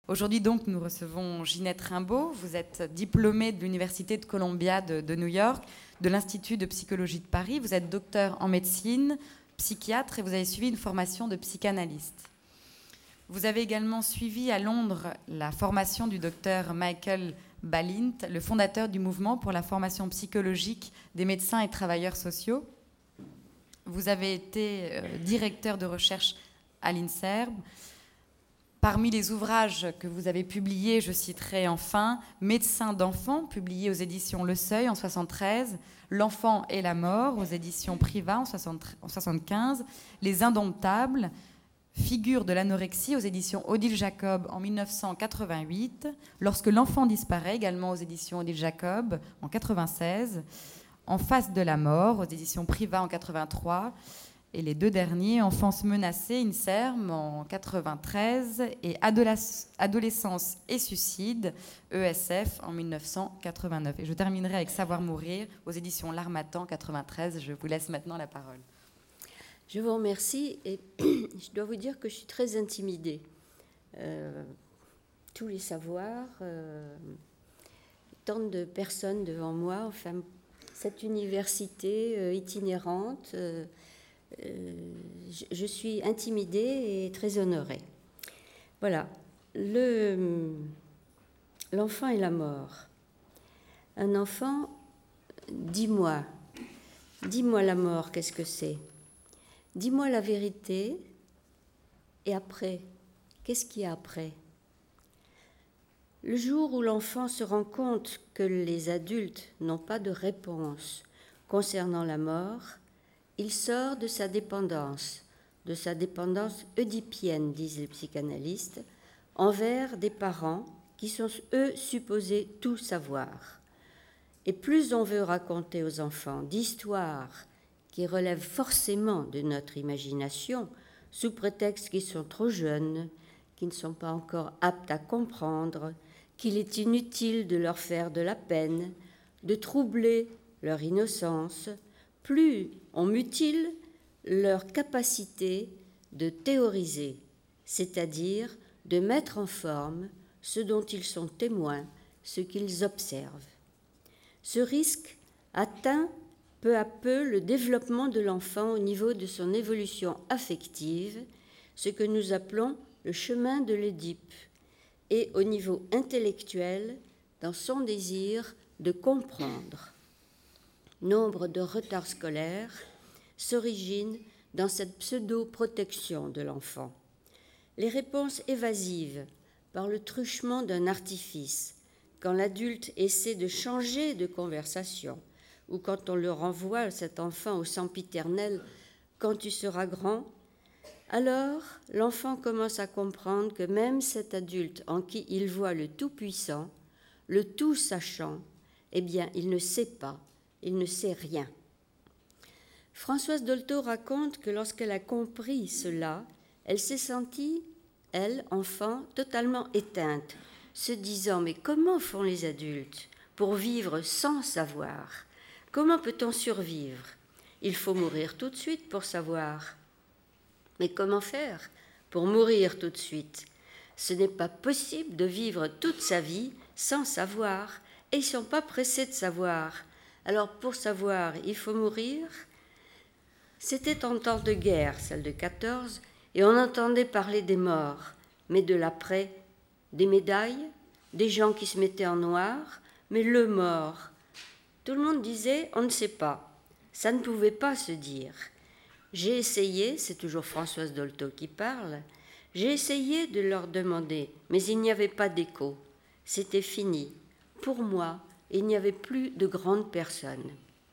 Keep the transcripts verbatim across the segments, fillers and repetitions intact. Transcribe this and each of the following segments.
Aujourd'hui, donc, nous recevons Ginette Rimbaud. Vous êtes diplômée de l'Université de Columbia de, de New York, de l'Institut de psychologie de Paris. Vous êtes docteur en médecine, psychiatre, et vous avez suivi une formation de psychanalyste. Vous avez également suivi à Londres la formation du docteur Michael Balint, le fondateur du mouvement pour la formation psychologique des médecins et travailleurs sociaux. Vous avez été euh, directeur de recherche à l'INSERM. Parmi les ouvrages que vous avez publiés, je citerai enfin « Médecins d'enfants », publié aux éditions Le Seuil en soixante-treize, « L'enfant et la mort » aux éditions Privat en soixante-quinze, « Les Indomptables », Figure de l'anorexie aux éditions Odile Jacob en mille neuf cent quatre-vingt-huit, « Lorsque l'enfant disparaît » également aux éditions Odile Jacob en quatre-vingt-seize, « En face de la mort » aux éditions Privat en quatre-vingt-trois, et les deux derniers, Enfance menacée, INSERM en quatre-vingt-treize et Adolescence et suicide, E S F en mille neuf cent quatre-vingt-neuf. Et je terminerai avec Savoir mourir aux éditions L'Harmattan quatre-vingt-treize. Je vous laisse maintenant la parole. Je vous remercie et je dois vous dire que je suis très intimidée. Euh, tous les savoirs, euh, tant de personnes devant moi, enfin, cette université euh, itinérante, euh, Euh, je, je suis intimidée et très honorée. Voilà, le, l'enfant et la mort. Un enfant, dis-moi, dis-moi la mort, qu'est-ce que c'est? Dis-moi la vérité, et après, qu'est-ce qu'il y a après? Le jour où l'enfant se rend compte que les adultes n'ont pas de réponse concernant la mort, il sort de sa dépendance, de sa dépendance oedipienne, disent les psychanalystes, envers des parents qui sont, eux, supposés tout savoir. Et plus on veut raconter aux enfants d'histoires qui relèvent forcément de notre imagination, sous prétexte qu'ils sont trop jeunes, qu'ils ne sont pas encore aptes à comprendre, qu'il est inutile de leur faire de la peine, de troubler leur innocence, plus on mutile leur capacité de théoriser, c'est-à-dire de mettre en forme ce dont ils sont témoins, ce qu'ils observent. Ce risque atteint peu à peu le développement de l'enfant au niveau de son évolution affective, ce que nous appelons le chemin de l'Œdipe, et au niveau intellectuel, dans son désir de comprendre. Nombre de retards scolaires s'originent dans cette pseudo-protection de l'enfant. Les réponses évasives, par le truchement d'un artifice, quand l'adulte essaie de changer de conversation, ou quand on le renvoie, cet enfant, au sempiternel « quand tu seras grand », alors l'enfant commence à comprendre que même cet adulte en qui il voit le tout-puissant, le tout-sachant, eh bien, il ne sait pas. Il ne sait rien. Françoise Dolto raconte que lorsqu'elle a compris cela, elle s'est sentie, elle, enfant, totalement éteinte, se disant « Mais comment font les adultes pour vivre sans savoir? Comment peut-on survivre? Il faut mourir tout de suite pour savoir. Mais comment faire pour mourir tout de suite? Ce n'est pas possible de vivre toute sa vie sans savoir, et ils ne sont pas pressés de savoir. Alors, pour savoir, il faut mourir. » C'était en temps de guerre, celle de quatorze, et on entendait parler des morts, mais de l'après, des médailles, des gens qui se mettaient en noir, mais le mort. Tout le monde disait « on ne sait pas ». Ça ne pouvait pas se dire. J'ai essayé, c'est toujours Françoise Dolto qui parle, j'ai essayé de leur demander, mais il n'y avait pas d'écho. C'était fini. Pour moi, il n'y avait plus de grandes personnes.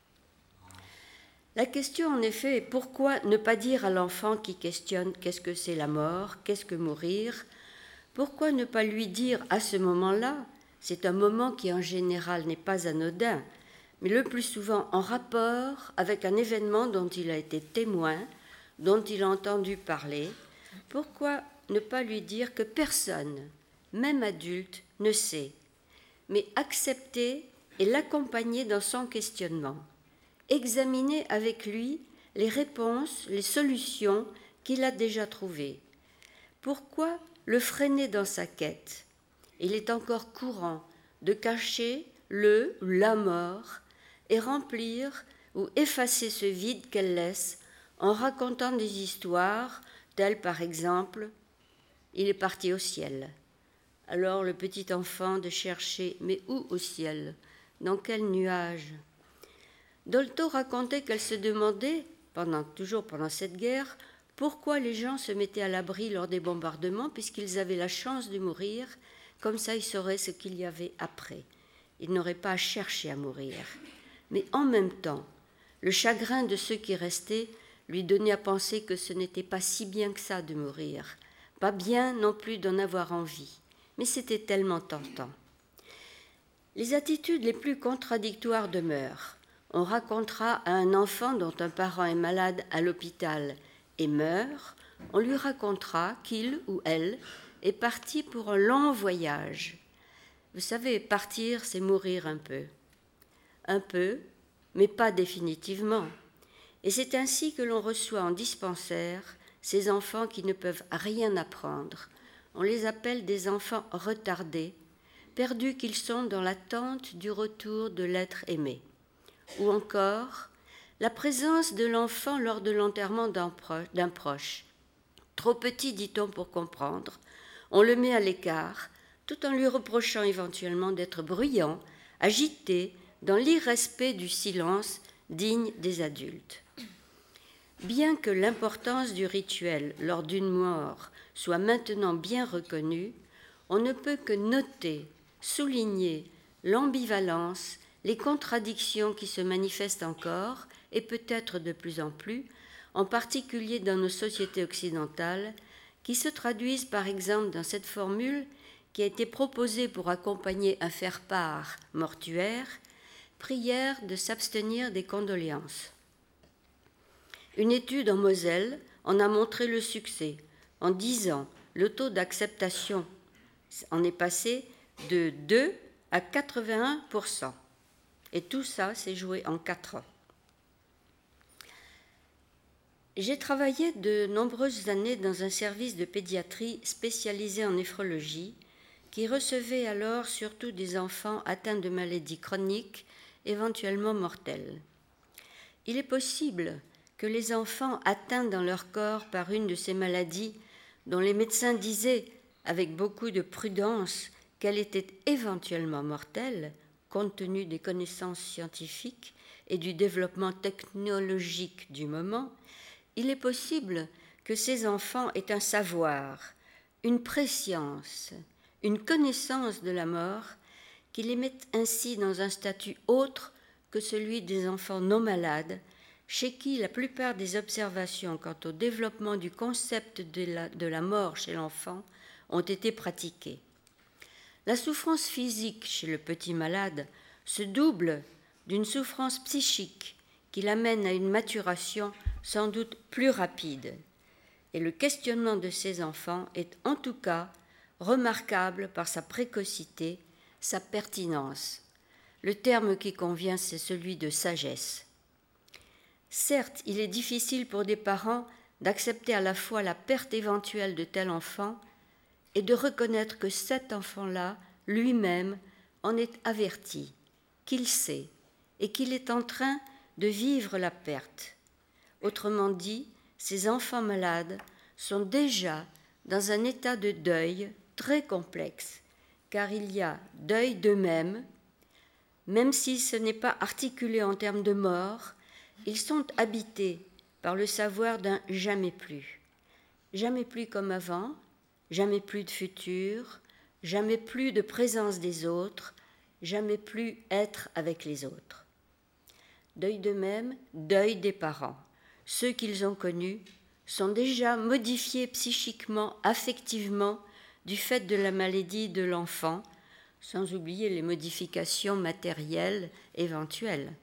La question, en effet, est pourquoi ne pas dire à l'enfant qui questionne qu'est-ce que c'est la mort, qu'est-ce que mourir? Pourquoi ne pas lui dire à ce moment-là, c'est un moment qui en général n'est pas anodin, mais le plus souvent en rapport avec un événement dont il a été témoin, dont il a entendu parler, pourquoi ne pas lui dire que personne, même adulte, ne sait, mais accepter et l'accompagner dans son questionnement, examiner avec lui les réponses, les solutions qu'il a déjà trouvées. Pourquoi le freiner dans sa quête. Il est encore courant de cacher le ou la mort et remplir ou effacer ce vide qu'elle laisse en racontant des histoires telles par exemple « Il est parti au ciel ». Alors le petit enfant de chercher « Mais où au ciel ? Dans quel nuage ?» Dolto racontait qu'elle se demandait, pendant, toujours pendant cette guerre, pourquoi les gens se mettaient à l'abri lors des bombardements, puisqu'ils avaient la chance de mourir, comme ça ils sauraient ce qu'il y avait après. Ils n'auraient pas à chercher à mourir. Mais en même temps, le chagrin de ceux qui restaient lui donnait à penser que ce n'était pas si bien que ça de mourir, pas bien non plus d'en avoir envie, mais c'était tellement tentant. Les attitudes les plus contradictoires demeurent. On racontera à un enfant dont un parent est malade à l'hôpital et meurt, on lui racontera qu'il ou elle est parti pour un long voyage. Vous savez, partir, c'est mourir un peu. Un peu, mais pas définitivement. Et c'est ainsi que l'on reçoit en dispensaire ces enfants qui ne peuvent rien apprendre. On les appelle des enfants retardés, perdus qu'ils sont dans l'attente du retour de l'être aimé. Ou encore, la présence de l'enfant lors de l'enterrement d'un proche, d'un proche. Trop petit, dit-on, pour comprendre, on le met à l'écart, tout en lui reprochant éventuellement d'être bruyant, agité, dans l'irrespect du silence digne des adultes. Bien que l'importance du rituel lors d'une mort soit maintenant bien reconnue, on ne peut que noter, souligner l'ambivalence, les contradictions qui se manifestent encore, et peut-être de plus en plus, en particulier dans nos sociétés occidentales, qui se traduisent par exemple dans cette formule qui a été proposée pour accompagner un faire-part mortuaire, prière de s'abstenir des condoléances. Une étude en Moselle en a montré le succès. En dix ans, le taux d'acceptation en est passé de deux à quatre-vingt-un pour cent. Et tout ça s'est joué en quatre ans. J'ai travaillé de nombreuses années dans un service de pédiatrie spécialisé en néphrologie qui recevait alors surtout des enfants atteints de maladies chroniques, éventuellement mortelles. Il est possible que les enfants atteints dans leur corps par une de ces maladies, dont les médecins disaient avec beaucoup de prudence qu'elle était éventuellement mortelle, compte tenu des connaissances scientifiques et du développement technologique du moment, il est possible que ces enfants aient un savoir, une prescience, une connaissance de la mort qui les mettent ainsi dans un statut autre que celui des enfants non malades, chez qui la plupart des observations quant au développement du concept de la, de la mort chez l'enfant ont été pratiquées. La souffrance physique chez le petit malade se double d'une souffrance psychique qui l'amène à une maturation sans doute plus rapide. Et le questionnement de ces enfants est en tout cas remarquable par sa précocité, sa pertinence. Le terme qui convient, c'est celui de sagesse. Certes, il est difficile pour des parents d'accepter à la fois la perte éventuelle de tel enfant et de reconnaître que cet enfant-là, lui-même, en est averti, qu'il sait et qu'il est en train de vivre la perte. Autrement dit, ces enfants malades sont déjà dans un état de deuil très complexe, car il y a deuil d'eux-mêmes, même si ce n'est pas articulé en termes de mort, ils sont habités par le savoir d'un jamais plus. Jamais plus comme avant, jamais plus de futur, jamais plus de présence des autres, jamais plus être avec les autres. Deuil d'eux-mêmes, deuil des parents. Ceux qu'ils ont connus sont déjà modifiés psychiquement, affectivement, du fait de la maladie de l'enfant, sans oublier les modifications matérielles éventuelles.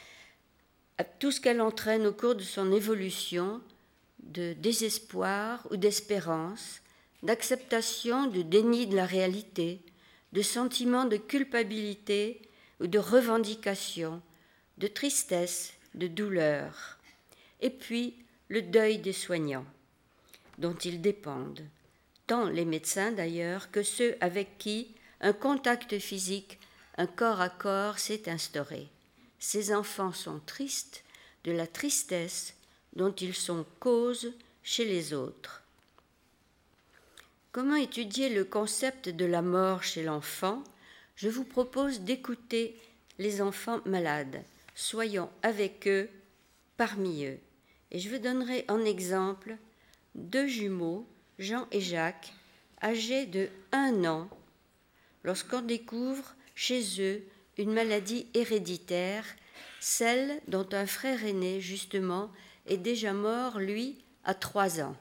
Tout ce qu'elle entraîne au cours de son évolution, de désespoir ou d'espérance, d'acceptation, de déni de la réalité, de sentiment de culpabilité ou de revendication, de tristesse, de douleur. Et puis, le deuil des soignants, dont ils dépendent, tant les médecins d'ailleurs que ceux avec qui un contact physique, un corps à corps s'est instauré. Ces enfants sont tristes de la tristesse dont ils sont cause chez les autres. Comment étudier le concept de la mort chez l'enfant ? Je vous propose d'écouter les enfants malades. Soyons avec eux, parmi eux. Et je vous donnerai en exemple deux jumeaux, Jean et Jacques, âgés de un an, lorsqu'on découvre chez eux une maladie héréditaire, celle dont un frère aîné, justement, est déjà mort, lui, à trois ans.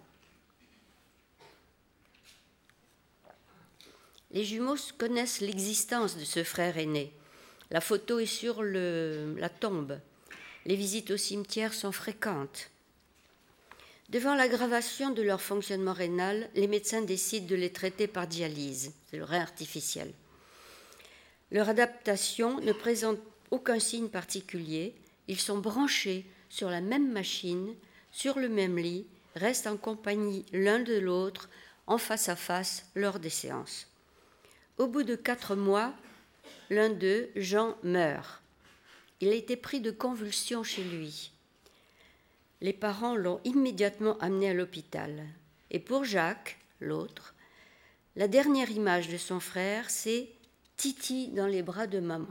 Les jumeaux connaissent l'existence de ce frère aîné. La photo est sur le, la tombe. Les visites au cimetière sont fréquentes. Devant l'aggravation de leur fonctionnement rénal, les médecins décident de les traiter par dialyse, c'est le rein artificiel. Leur adaptation ne présente aucun signe particulier. Ils sont branchés sur la même machine, sur le même lit, restent en compagnie l'un de l'autre, en face à face lors des séances. Au bout de quatre mois, l'un d'eux, Jean, meurt. Il a été pris de convulsions chez lui. Les parents l'ont immédiatement amené à l'hôpital. Et pour Jacques, l'autre, la dernière image de son frère, c'est Titi dans les bras de maman.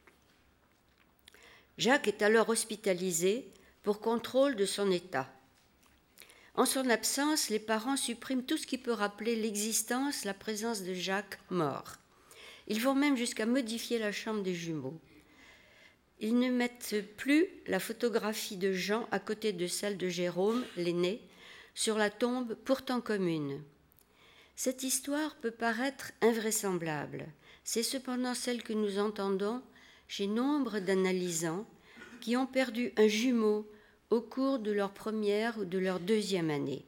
Jacques est alors hospitalisé pour contrôle de son état. En son absence, les parents suppriment tout ce qui peut rappeler l'existence, la présence de Jacques mort. Ils vont même jusqu'à modifier la chambre des jumeaux. Ils ne mettent plus la photographie de Jean à côté de celle de Jérôme, l'aîné, sur la tombe pourtant commune. Cette histoire peut paraître invraisemblable. C'est cependant celle que nous entendons chez nombre d'analysants qui ont perdu un jumeau au cours de leur première ou de leur deuxième année.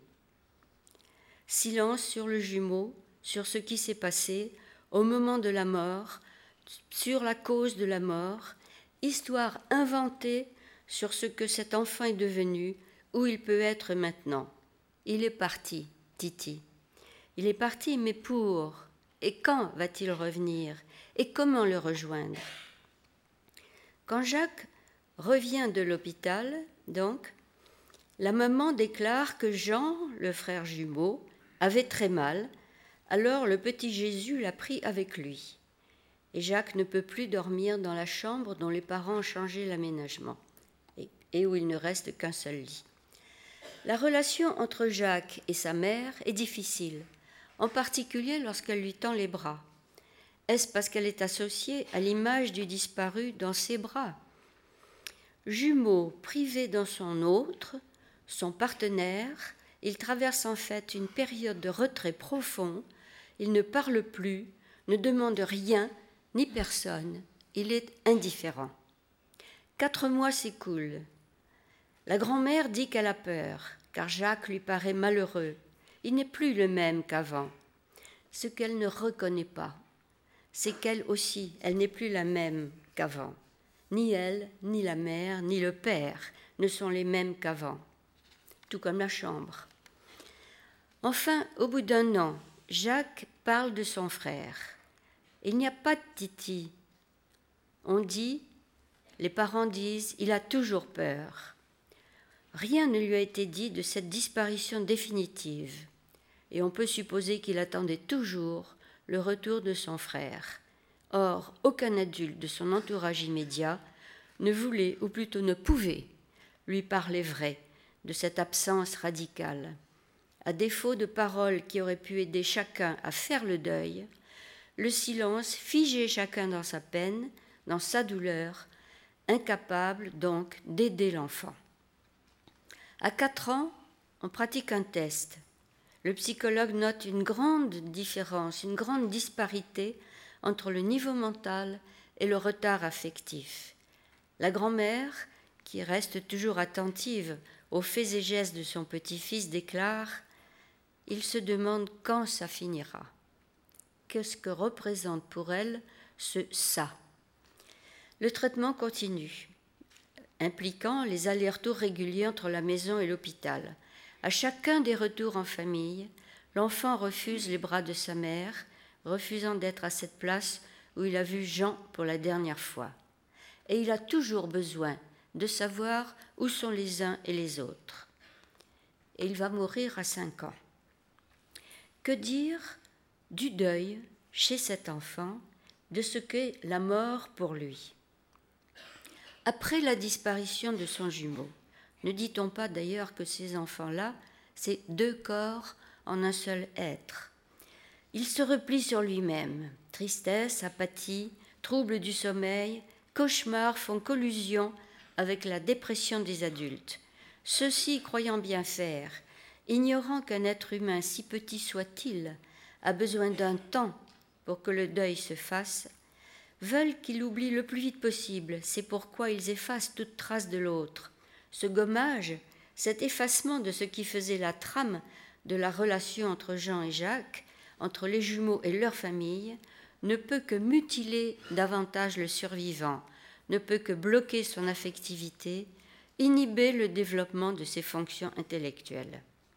Silence sur le jumeau, sur ce qui s'est passé au moment de la mort, sur la cause de la mort, histoire inventée sur ce que cet enfant est devenu, où il peut être maintenant. Il est parti, Titi. Il est parti, mais pour. Et quand va-t-il revenir ? Et comment le rejoindre ? Quand Jacques revient de l'hôpital, donc, la maman déclare que Jean, le frère jumeau, avait très mal, alors le petit Jésus l'a pris avec lui. Et Jacques ne peut plus dormir dans la chambre dont les parents ont changé l'aménagement et, et où il ne reste qu'un seul lit. La relation entre Jacques et sa mère est difficile, en particulier lorsqu'elle lui tend les bras. Est-ce parce qu'elle est associée à l'image du disparu dans ses bras ? Jumeau privé dans son autre, son partenaire, il traverse en fait une période de retrait profond. Il ne parle plus, ne demande rien, ni personne. Il est indifférent. Quatre mois s'écoulent. La grand-mère dit qu'elle a peur, car Jacques lui paraît malheureux. Il n'est plus le même qu'avant. Ce qu'elle ne reconnaît pas, c'est qu'elle aussi, elle n'est plus la même qu'avant. Ni elle, ni la mère, ni le père ne sont les mêmes qu'avant, tout comme la chambre. Enfin, au bout d'un an, Jacques parle de son frère. Il n'y a pas de Titi. On dit, les parents disent, il a toujours peur. Rien ne lui a été dit de cette disparition définitive, et on peut supposer qu'il attendait toujours le retour de son frère. Or, aucun adulte de son entourage immédiat ne voulait, ou plutôt ne pouvait, lui parler vrai de cette absence radicale. À défaut de paroles qui auraient pu aider chacun à faire le deuil, le silence figeait chacun dans sa peine, dans sa douleur, incapable donc d'aider l'enfant. À quatre ans, on pratique un test. Le psychologue note une grande différence, une grande disparité entre le niveau mental et le retard affectif. La grand-mère, qui reste toujours attentive aux faits et gestes de son petit-fils, déclare « Il se demande quand ça finira ». Qu'est-ce que représente pour elle ce « ça ». Le traitement continue, impliquant les allers-retours réguliers entre la maison et l'hôpital. À chacun des retours en famille, l'enfant refuse les bras de sa mère, refusant d'être à cette place où il a vu Jean pour la dernière fois. Et il a toujours besoin de savoir où sont les uns et les autres. Et il va mourir à cinq ans. Que dire du deuil chez cet enfant, de ce qu'est la mort pour lui? Après la disparition de son jumeau, ne dit-on pas d'ailleurs que ces enfants-là, c'est deux corps en un seul être? Il se replie sur lui-même. Tristesse, apathie, troubles du sommeil, cauchemars font collusion avec la dépression des adultes. Ceux-ci, croyant bien faire, ignorant qu'un être humain, si petit soit-il, a besoin d'un temps pour que le deuil se fasse, veulent qu'il oublie le plus vite possible. C'est pourquoi ils effacent toute trace de l'autre. Ce gommage, cet effacement de ce qui faisait la trame de la relation entre Jean et Jacques, entre les jumeaux et leur famille, ne peut que mutiler davantage le survivant, ne peut que bloquer son affectivité, inhiber le développement de ses fonctions intellectuelles.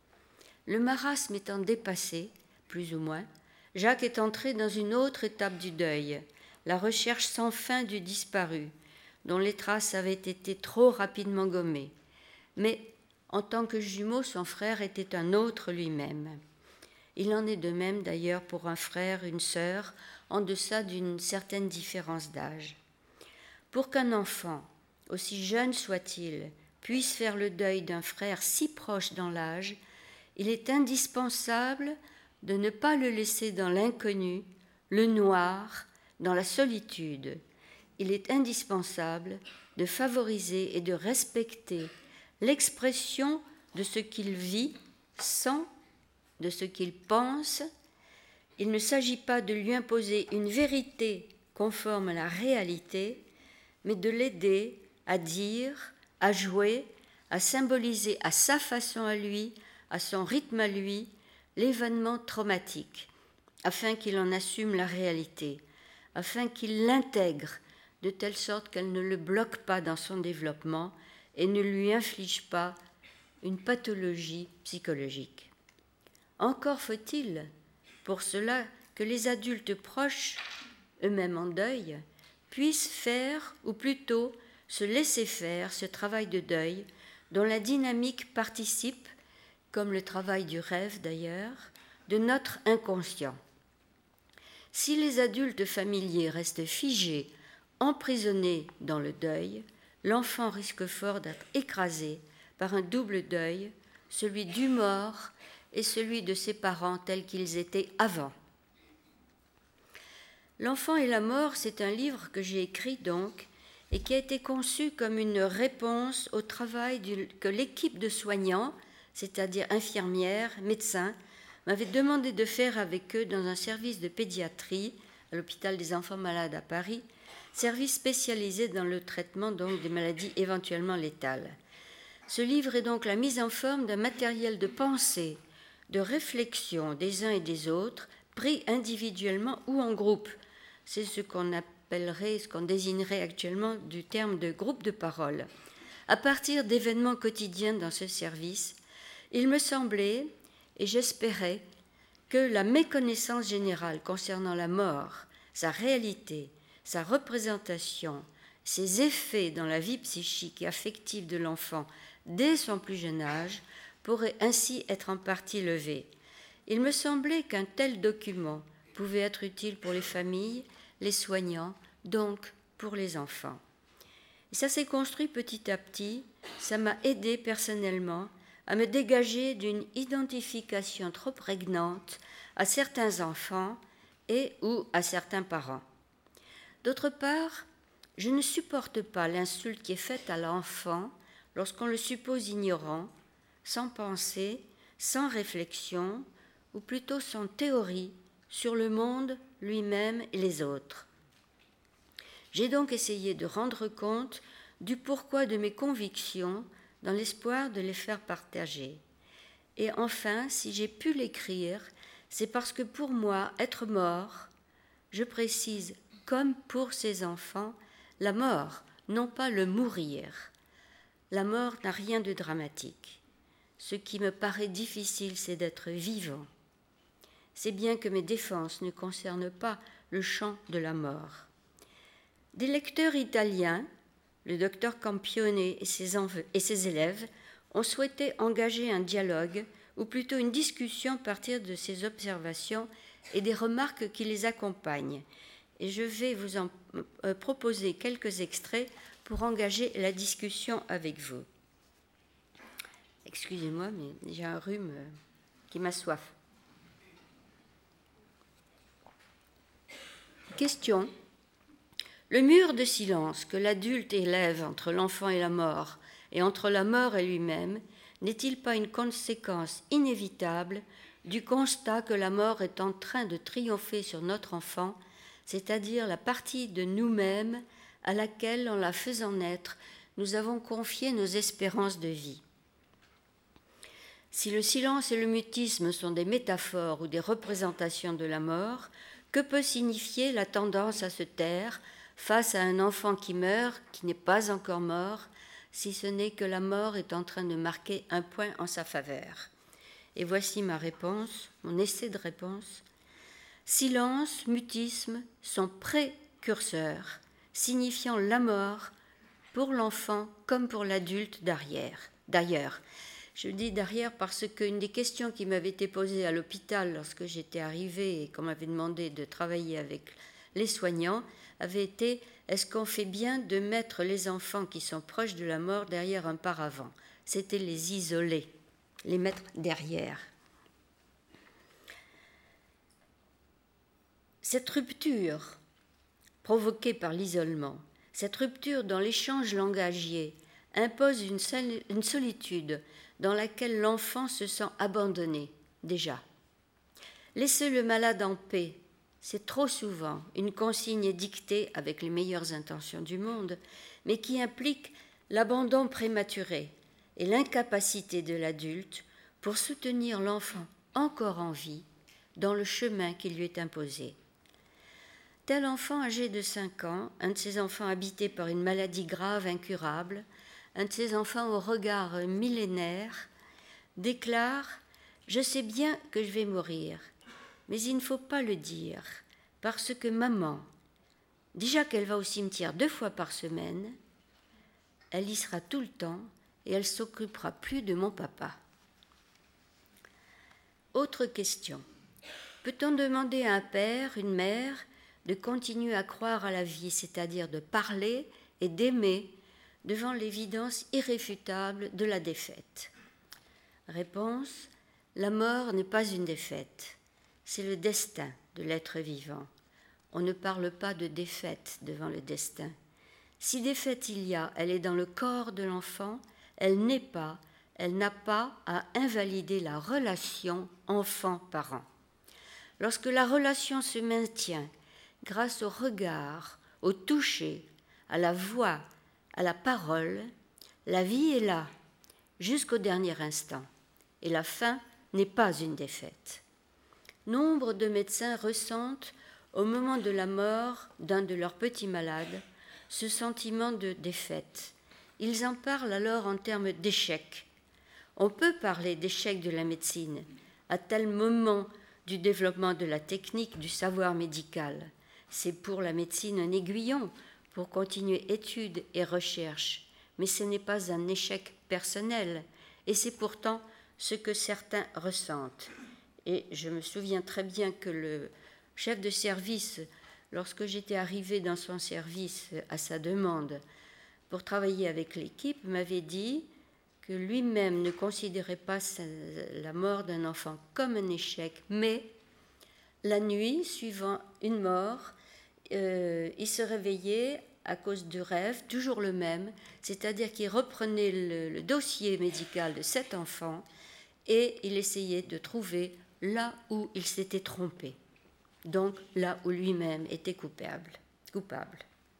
Le marasme étant dépassé, plus ou moins, Jacques est entré dans une autre étape du deuil, la recherche sans fin du disparu, dont les traces avaient été trop rapidement gommées. Mais en tant que jumeau, son frère était un autre lui-même. Il en est de même d'ailleurs pour un frère, une sœur, en deçà d'une certaine différence d'âge. Pour qu'un enfant, aussi jeune soit-il, puisse faire le deuil d'un frère si proche dans l'âge, il est indispensable de ne pas le laisser dans l'inconnu, le noir, dans la solitude. Il est indispensable de favoriser et de respecter l'expression de ce qu'il vit sans de ce qu'il pense. Il ne s'agit pas de lui imposer une vérité conforme à la réalité, mais de l'aider à dire, à jouer, à symboliser à sa façon à lui, à son rythme à lui, l'événement traumatique, afin qu'il en assume la réalité, afin qu'il l'intègre de telle sorte qu'elle ne le bloque pas dans son développement et ne lui inflige pas une pathologie psychologique. Encore faut-il, pour cela, que les adultes proches, eux-mêmes en deuil, puissent faire, ou plutôt se laisser faire, ce travail de deuil, dont la dynamique participe, comme le travail du rêve d'ailleurs, de notre inconscient. Si les adultes familiers restent figés, emprisonnés dans le deuil, l'enfant risque fort d'être écrasé par un double deuil, celui du mort et celui de ses parents tels qu'ils étaient avant. L'enfant et la mort, c'est un livre que j'ai écrit donc et qui a été conçu comme une réponse au travail du, que l'équipe de soignants, c'est-à-dire infirmières, médecins, m'avait demandé de faire avec eux dans un service de pédiatrie à l'hôpital des enfants malades à Paris, service spécialisé dans le traitement donc des maladies éventuellement létales. Ce livre est donc la mise en forme d'un matériel de pensée, de réflexion des uns et des autres, pris individuellement ou en groupe. C'est ce qu'on appellerait, ce qu'on désignerait actuellement du terme de groupe de parole. À partir d'événements quotidiens dans ce service, il me semblait, et j'espérais, que la méconnaissance générale concernant la mort, sa réalité, sa représentation, ses effets dans la vie psychique et affective de l'enfant dès son plus jeune âge, pourrait ainsi être en partie levée. Il me semblait qu'un tel document pouvait être utile pour les familles, les soignants, donc pour les enfants. Et ça s'est construit petit à petit, ça m'a aidé personnellement à me dégager d'une identification trop prégnante à certains enfants et ou à certains parents. D'autre part, je ne supporte pas l'insulte qui est faite à l'enfant lorsqu'on le suppose ignorant, sans pensée, sans réflexion, ou plutôt sans théorie sur le monde, lui-même et les autres. J'ai donc essayé de rendre compte du pourquoi de mes convictions dans l'espoir de les faire partager. Et enfin, si j'ai pu l'écrire, c'est parce que pour moi, être mort, je précise, comme pour ces enfants, la mort, non pas le mourir. La mort n'a rien de dramatique. Ce qui me paraît difficile, c'est d'être vivant. c'est bien que mes défenses ne concernent pas le champ de la mort. Des lecteurs italiens, le docteur Campione et ses, env- et ses élèves, ont souhaité engager un dialogue, ou plutôt une discussion à partir de ces observations et des remarques qui les accompagnent. Et je vais vous en euh, proposer quelques extraits pour engager la discussion avec vous. Excusez-moi, mais j'ai un rhume euh, qui m'assoiffe. Question. Le mur de silence que l'adulte élève entre l'enfant et la mort, et entre la mort et lui-même, n'est-il pas une conséquence inévitable du constat que la mort est en train de triompher sur notre enfant, c'est-à-dire la partie de nous-mêmes à laquelle, en la faisant naître, nous avons confié nos espérances de vie? Si le silence et le mutisme sont des métaphores ou des représentations de la mort, que peut signifier la tendance à se taire face à un enfant qui meurt, qui n'est pas encore mort, si ce n'est que la mort est en train de marquer un point en sa faveur? Et voici ma réponse, mon essai de réponse. Silence, mutisme sont précurseurs, signifiant la mort pour l'enfant comme pour l'adulte derrière. D'ailleurs, je dis derrière parce qu'une des questions qui m'avait été posée à l'hôpital lorsque j'étais arrivée et qu'on m'avait demandé de travailler avec les soignants avait été « Est-ce qu'on fait bien de mettre les enfants qui sont proches de la mort derrière un paravent ?» C'était les isoler, les mettre derrière. Cette rupture provoquée par l'isolement, cette rupture dans l'échange langagier impose une, sol- une solitude dans laquelle l'enfant se sent abandonné, déjà. Laisser le malade en paix, c'est trop souvent une consigne dictée avec les meilleures intentions du monde, mais qui implique l'abandon prématuré et l'incapacité de l'adulte pour soutenir l'enfant encore en vie dans le chemin qui lui est imposé. Tel enfant âgé de cinq ans, un de ces enfants habités par une maladie grave, incurable, un de ces enfants au regard millénaire, déclare « Je sais bien que je vais mourir, mais il ne faut pas le dire, parce que maman, déjà qu'elle va au cimetière deux fois par semaine, elle y sera tout le temps et elle s'occupera plus de mon papa. » Autre question. Peut-on demander à un père, une mère, de continuer à croire à la vie, c'est-à-dire de parler et d'aimer devant l'évidence irréfutable de la défaite? Réponse. La mort n'est pas une défaite, c'est le destin de l'être vivant. On ne parle pas de défaite devant le destin. Si défaite il y a, elle est dans le corps de l'enfant, elle n'est pas, elle n'a pas à invalider la relation enfant-parent. Lorsque la relation se maintient grâce au regard, au toucher, à la voix, à la parole, la vie est là jusqu'au dernier instant et la fin n'est pas une défaite. Nombre de médecins ressentent au moment de la mort d'un de leurs petits malades ce sentiment de défaite. Ils en parlent alors en termes d'échec. On peut parler d'échec de la médecine à tel moment du développement de la technique, du savoir médical. C'est pour la médecine un aiguillon pour continuer études et recherches, mais ce n'est pas un échec personnel, et c'est pourtant ce que certains ressentent. Et je me souviens très bien que le chef de service, lorsque j'étais arrivée dans son service à sa demande pour travailler avec l'équipe, m'avait dit que lui-même ne considérait pas la mort d'un enfant comme un échec, mais la nuit, suivant une mort, euh, il se réveillait à cause du rêve, toujours le même, c'est-à-dire qu'il reprenait le, le dossier médical de cet enfant et il essayait de trouver là où il s'était trompé, donc là où lui-même était coupable. coupable.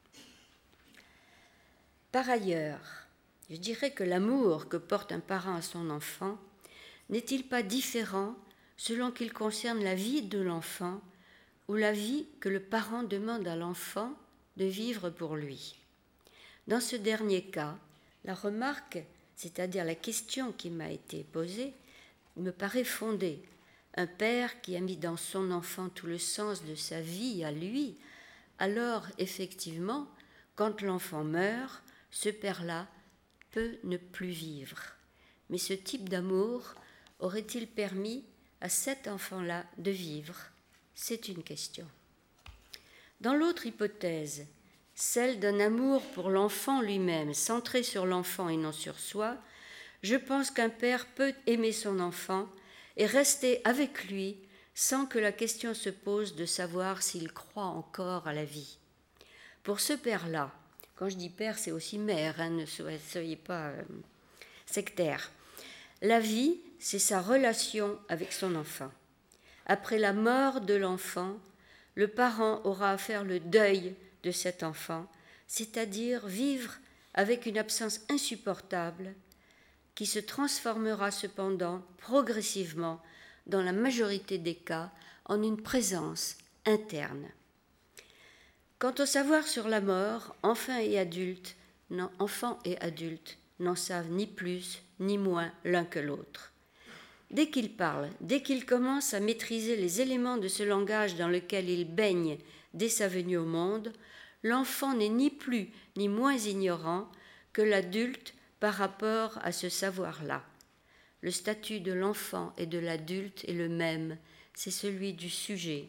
Par ailleurs, je dirais que l'amour que porte un parent à son enfant n'est-il pas différent selon qu'il concerne la vie de l'enfant ou la vie que le parent demande à l'enfant de vivre pour lui? Dans ce dernier cas, la remarque, c'est-à-dire la question qui m'a été posée, me paraît fondée. un père qui a mis dans son enfant tout le sens de sa vie à lui, alors effectivement, quand l'enfant meurt, ce père-là peut ne plus vivre. Mais ce type d'amour aurait-il permis à cet enfant-là de vivre? C'est une question. Dans l'autre hypothèse, celle d'un amour pour l'enfant lui-même, centré sur l'enfant et non sur soi, je pense qu'un père peut aimer son enfant et rester avec lui sans que la question se pose de savoir s'il croit encore à la vie. Pour ce père-là, quand je dis père, c'est aussi mère, hein, ne soyez pas euh, sectaires. La vie, c'est sa relation avec son enfant. Après la mort de l'enfant, le parent aura à faire le deuil de cet enfant, c'est-à-dire vivre avec une absence insupportable qui se transformera cependant progressivement, dans la majorité des cas, en une présence interne. Quant au savoir sur la mort, enfants et adultes, non, enfants et adultes n'en savent ni plus ni moins l'un que l'autre. Dès qu'ils parlent, dès qu'ils commencent à maîtriser les éléments de ce langage dans lequel ils baignent dès sa venue au monde, l'enfant n'est ni plus ni moins ignorant que l'adulte par rapport à ce savoir-là. Le statut de l'enfant et de l'adulte est le même, c'est celui du sujet.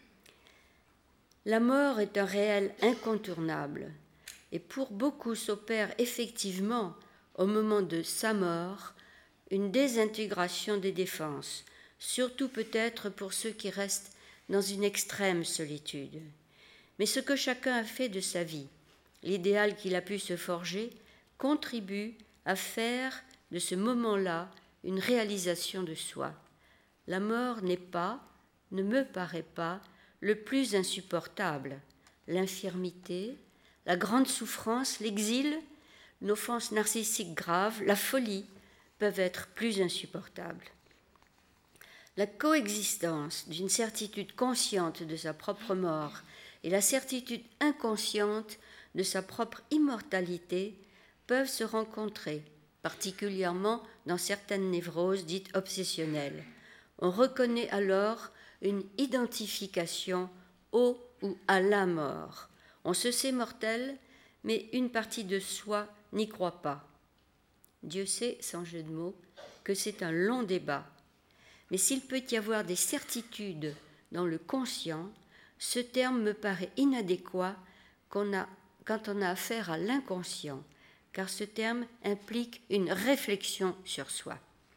La mort est un réel incontournable, et pour beaucoup s'opère effectivement, au moment de sa mort, une désintégration des défenses, surtout peut-être pour ceux qui restent dans une extrême solitude. Mais ce que chacun a fait de sa vie, l'idéal qu'il a pu se forger, contribue à faire de ce moment-là une réalisation de soi. La mort n'est pas, ne me paraît pas, le plus insupportable. L'infirmité, la grande souffrance, l'exil, une offense narcissique grave, la folie peuvent être plus insupportables. La coexistence d'une certitude consciente de sa propre mort et la certitude inconsciente de sa propre immortalité peuvent se rencontrer, particulièrement dans certaines névroses dites obsessionnelles. On reconnaît alors une identification au ou à la mort. On se sait mortel, mais une partie de soi n'y croit pas. Dieu sait, sans jeu de mots, que c'est un long débat. Mais s'il peut y avoir des certitudes dans le conscient, ce terme me paraît inadéquat qu'on a, quand on a affaire à l'inconscient, car ce terme implique une réflexion sur soi.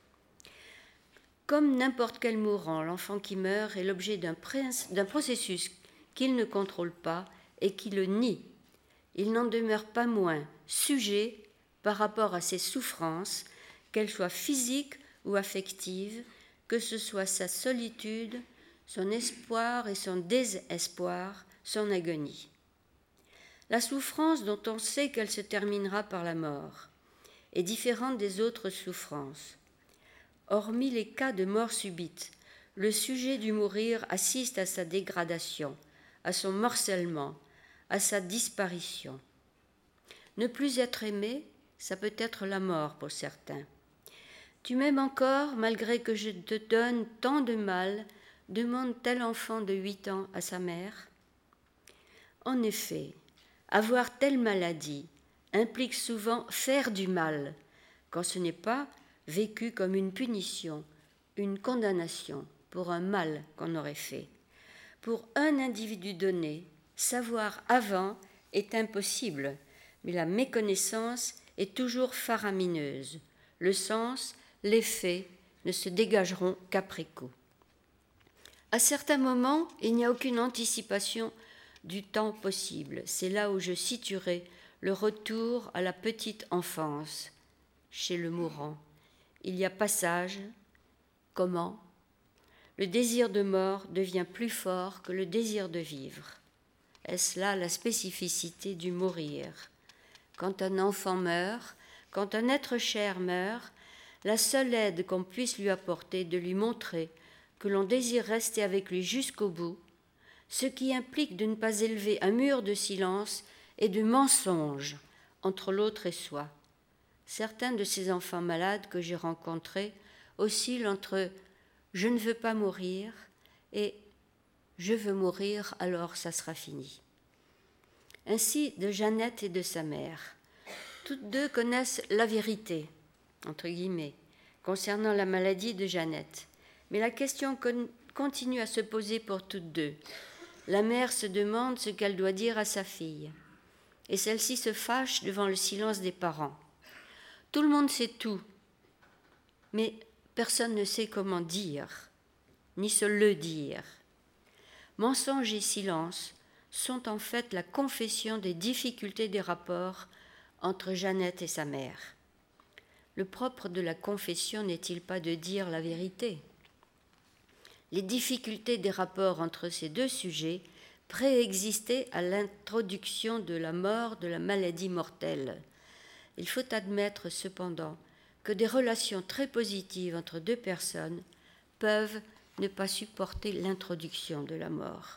Comme n'importe quel mourant, l'enfant qui meurt est l'objet d'un, d'un processus qu'il ne contrôle pas et qui le nie. Il n'en demeure pas moins sujet par rapport à ses souffrances, qu'elles soient physiques ou affectives, que ce soit sa solitude, son espoir et son désespoir, son agonie. La souffrance dont on sait qu'elle se terminera par la mort est différente des autres souffrances. Hormis les cas de mort subite, le sujet du mourir assiste à sa dégradation, à son morcellement, à sa disparition. Ne plus être aimé, ça peut être la mort pour certains. Tu m'aimes encore malgré que je te donne tant de mal, demande tel enfant de huit ans à sa mère. En effet, avoir telle maladie implique souvent faire du mal, quand ce n'est pas vécu comme une punition, une condamnation pour un mal qu'on aurait fait. Pour un individu donné, savoir avant est impossible, mais la méconnaissance est toujours faramineuse. Le sens, les faits ne se dégageront qu'après coup. À certains moments, il n'y a aucune anticipation du temps possible. C'est là où je situerai le retour à la petite enfance chez le mourant. Il y a passage. Comment ? Le désir de mort devient plus fort que le désir de vivre. Est-ce là la spécificité du mourir ? Quand un enfant meurt, quand un être cher meurt, la seule aide qu'on puisse lui apporter est de lui montrer que l'on désire rester avec lui jusqu'au bout, ce qui implique de ne pas élever un mur de silence et de mensonge entre l'autre et soi. Certains de ces enfants malades que j'ai rencontrés oscillent entre je ne veux pas mourir et je veux mourir, alors ça sera fini. Ainsi de Jeannette et de sa mère. Toutes deux connaissent la vérité, entre guillemets, concernant la maladie de Jeannette. Mais la question con- continue à se poser pour toutes deux. La mère se demande ce qu'elle doit dire à sa fille, et celle-ci se fâche devant le silence des parents. Tout le monde sait tout, mais personne ne sait comment dire, ni se le dire. Mensonge et silence sont en fait la confession des difficultés des rapports entre Jeannette et sa mère. Le propre de la confession n'est-il pas de dire la vérité ? Les difficultés des rapports entre ces deux sujets préexistaient à l'introduction de la mort de la maladie mortelle. Il faut admettre cependant que des relations très positives entre deux personnes peuvent ne pas supporter l'introduction de la mort.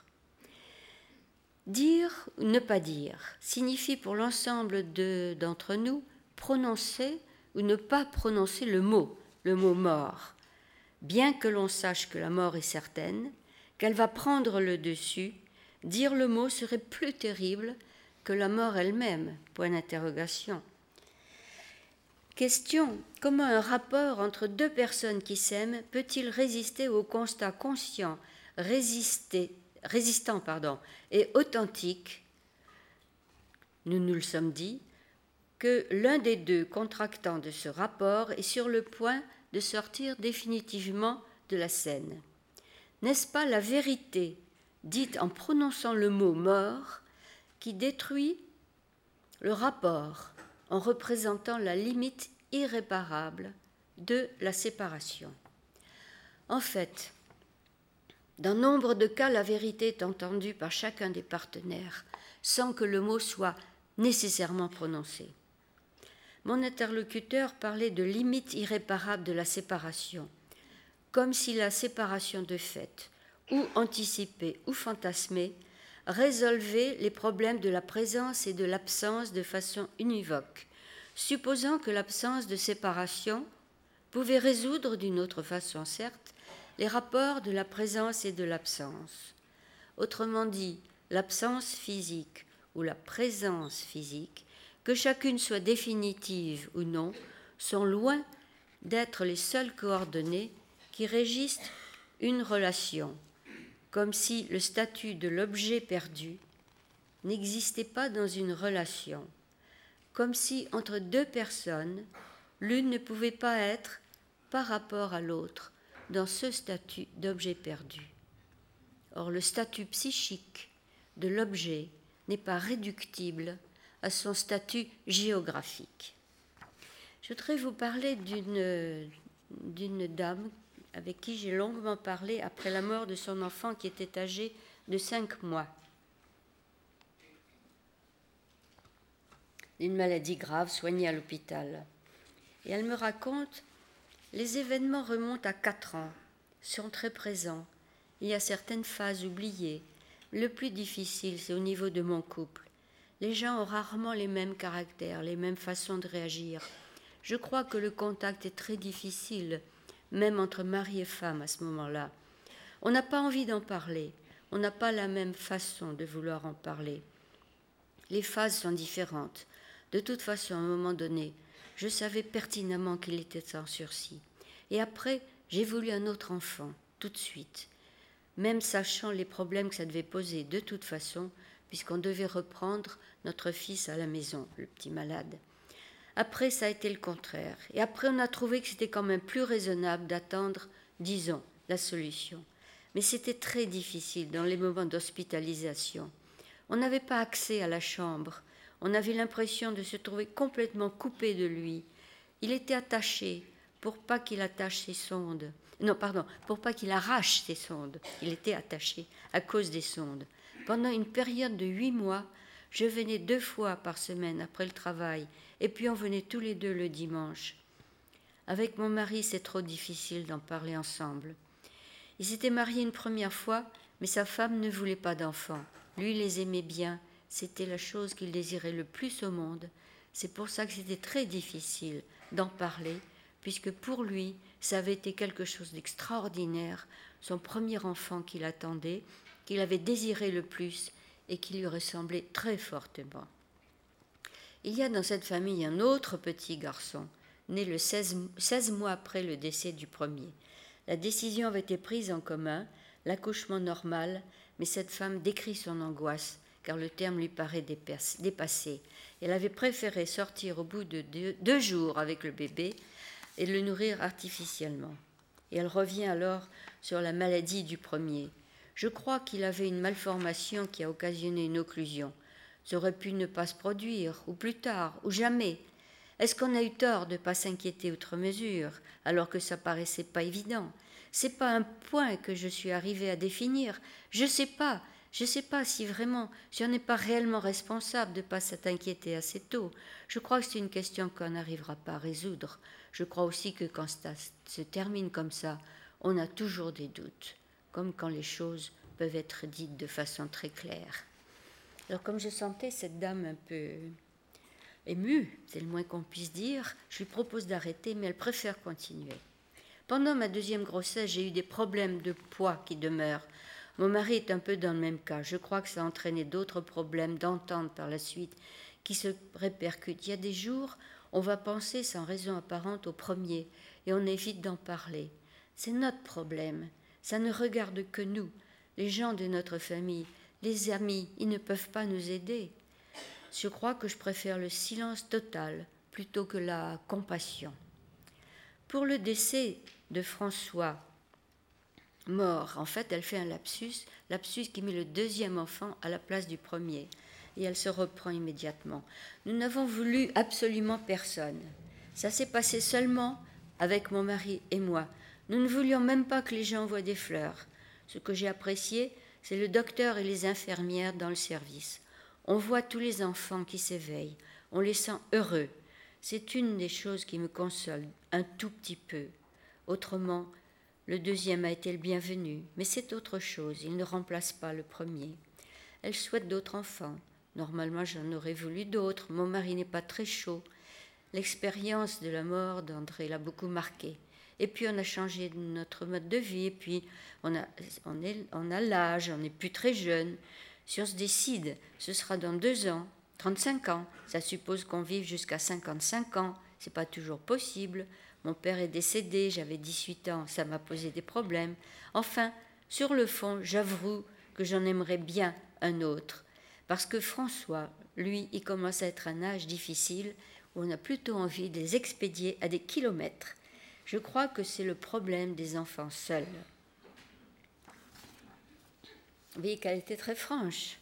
Dire ou ne pas dire signifie pour l'ensemble de, d'entre nous prononcer ou ne pas prononcer le mot, le mot mort. Bien que l'on sache que la mort est certaine, qu'elle va prendre le dessus, dire le mot serait plus terrible que la mort elle-même, point d'interrogation. Question, comment un rapport entre deux personnes qui s'aiment peut-il résister au constat conscient, résister, résistant pardon, et authentique, nous nous le sommes dit, que l'un des deux contractants de ce rapport est sur le point de sortir définitivement de la scène. N'est-ce pas la vérité, dite en prononçant le mot mort, qui détruit le rapport en représentant la limite irréparable de la séparation? En fait, dans nombre de cas, la vérité est entendue par chacun des partenaires sans que le mot soit nécessairement prononcé. Mon interlocuteur parlait de limite irréparable de la séparation, comme si la séparation de fait, ou anticipée ou fantasmée, résolvait les problèmes de la présence et de l'absence de façon univoque, supposant que l'absence de séparation pouvait résoudre d'une autre façon, certes, les rapports de la présence et de l'absence. Autrement dit, l'absence physique ou la présence physique, que chacune soit définitive ou non, sont loin d'être les seules coordonnées qui régissent une relation, comme si le statut de l'objet perdu n'existait pas dans une relation, comme si entre deux personnes, l'une ne pouvait pas être par rapport à l'autre dans ce statut d'objet perdu. Or, le statut psychique de l'objet n'est pas réductible à son statut géographique. Je voudrais vous parler d'une, d'une dame avec qui j'ai longuement parlé après la mort de son enfant qui était âgé de cinq mois. D'une maladie grave soignée à l'hôpital. Et elle me raconte, les événements remontent à quatre ans, sont très présents. Il y a certaines phases oubliées. Le plus difficile, c'est au niveau de mon couple. Les gens ont rarement les mêmes caractères, les mêmes façons de réagir. Je crois que le contact est très difficile, même entre mari et femme à ce moment-là. On n'a pas envie d'en parler, on n'a pas la même façon de vouloir en parler. Les phases sont différentes. De toute façon, à un moment donné, je savais pertinemment qu'il était en sursis. Et après, j'ai voulu un autre enfant, tout de suite, même sachant les problèmes que ça devait poser de toute façon, puisqu'on devait reprendre notre fils à la maison, le petit malade. Après, ça a été le contraire. Et après, on a trouvé que c'était quand même plus raisonnable d'attendre, disons, la solution. Mais c'était très difficile dans les moments d'hospitalisation. On n'avait pas accès à la chambre. On avait l'impression de se trouver complètement coupé de lui. Il était attaché pour pas qu'il attache ses sondes. Non, pardon, pour pas qu'il arrache ses sondes. Il était attaché à cause des sondes. Pendant une période de huit mois, je venais deux fois par semaine après le travail, et puis on venait tous les deux le dimanche. Avec mon mari, c'est trop difficile d'en parler ensemble. Il s'était marié une première fois, mais sa femme ne voulait pas d'enfants. Lui les aimait bien, c'était la chose qu'il désirait le plus au monde. C'est pour ça que c'était très difficile d'en parler, puisque pour lui, ça avait été quelque chose d'extraordinaire, son premier enfant qu'il attendait, qu'il avait désiré le plus et qui lui ressemblait très fortement. Il y a dans cette famille un autre petit garçon, né le seize, seize mois après le décès du premier. La décision avait été prise en commun, l'accouchement normal, mais cette femme décrit son angoisse, car le terme lui paraît dépassé. Elle avait préféré sortir au bout de deux, deux jours avec le bébé et le nourrir artificiellement. Et elle revient alors sur la maladie du premier. Je crois qu'il avait une malformation qui a occasionné une occlusion. Ça aurait pu ne pas se produire, ou plus tard, ou jamais. Est-ce qu'on a eu tort de ne pas s'inquiéter outre mesure, alors que ça paraissait pas évident? C'est pas un point que je suis arrivée à définir. Je sais pas, je sais pas si vraiment, si on n'est pas réellement responsable de ne pas s'inquiéter assez tôt. Je crois que c'est une question qu'on n'arrivera pas à résoudre. Je crois aussi que quand ça se termine comme ça, on a toujours des doutes, comme quand les choses peuvent être dites de façon très claire. Alors comme je sentais cette dame un peu émue, c'est le moins qu'on puisse dire, je lui propose d'arrêter, mais elle préfère continuer. Pendant ma deuxième grossesse, j'ai eu des problèmes de poids qui demeurent. Mon mari est un peu dans le même cas. Je crois que ça a entraîné d'autres problèmes d'entente par la suite qui se répercutent. Il y a des jours, on va penser sans raison apparente au premier et on évite d'en parler. C'est notre problème. Ça ne regarde que nous, les gens de notre famille. Les amis, ils ne peuvent pas nous aider. Je crois que je préfère le silence total plutôt que la compassion. Pour le décès de François, mort, en fait, elle fait un lapsus, lapsus qui met le deuxième enfant à la place du premier, et elle se reprend immédiatement. Nous n'avons voulu absolument personne. Ça s'est passé seulement avec mon mari et moi. Nous ne voulions même pas que les gens envoient des fleurs. Ce que j'ai apprécié, c'est le docteur et les infirmières dans le service. On voit tous les enfants qui s'éveillent, on les sent heureux. C'est une des choses qui me console, un tout petit peu. Autrement, le deuxième a été le bienvenu, mais c'est autre chose, il ne remplace pas le premier. Elle souhaite d'autres enfants. Normalement, j'en aurais voulu d'autres. Mon mari n'est pas très chaud. L'expérience de la mort d'André l'a beaucoup marqué. Et puis, on a changé notre mode de vie, et puis on a, on est, on a l'âge, on n'est plus très jeune. Si on se décide, ce sera dans deux ans, trente-cinq ans. Ça suppose qu'on vive jusqu'à cinquante-cinq ans. Ce n'est pas toujours possible. Mon père est décédé, j'avais dix-huit ans, ça m'a posé des problèmes. Enfin, sur le fond, j'avoue que j'en aimerais bien un autre. Parce que François, lui, il commence à être un âge difficile où on a plutôt envie de les expédier à des kilomètres. Je crois que c'est le problème des enfants seuls. Vous voyez qu'elle était très franche.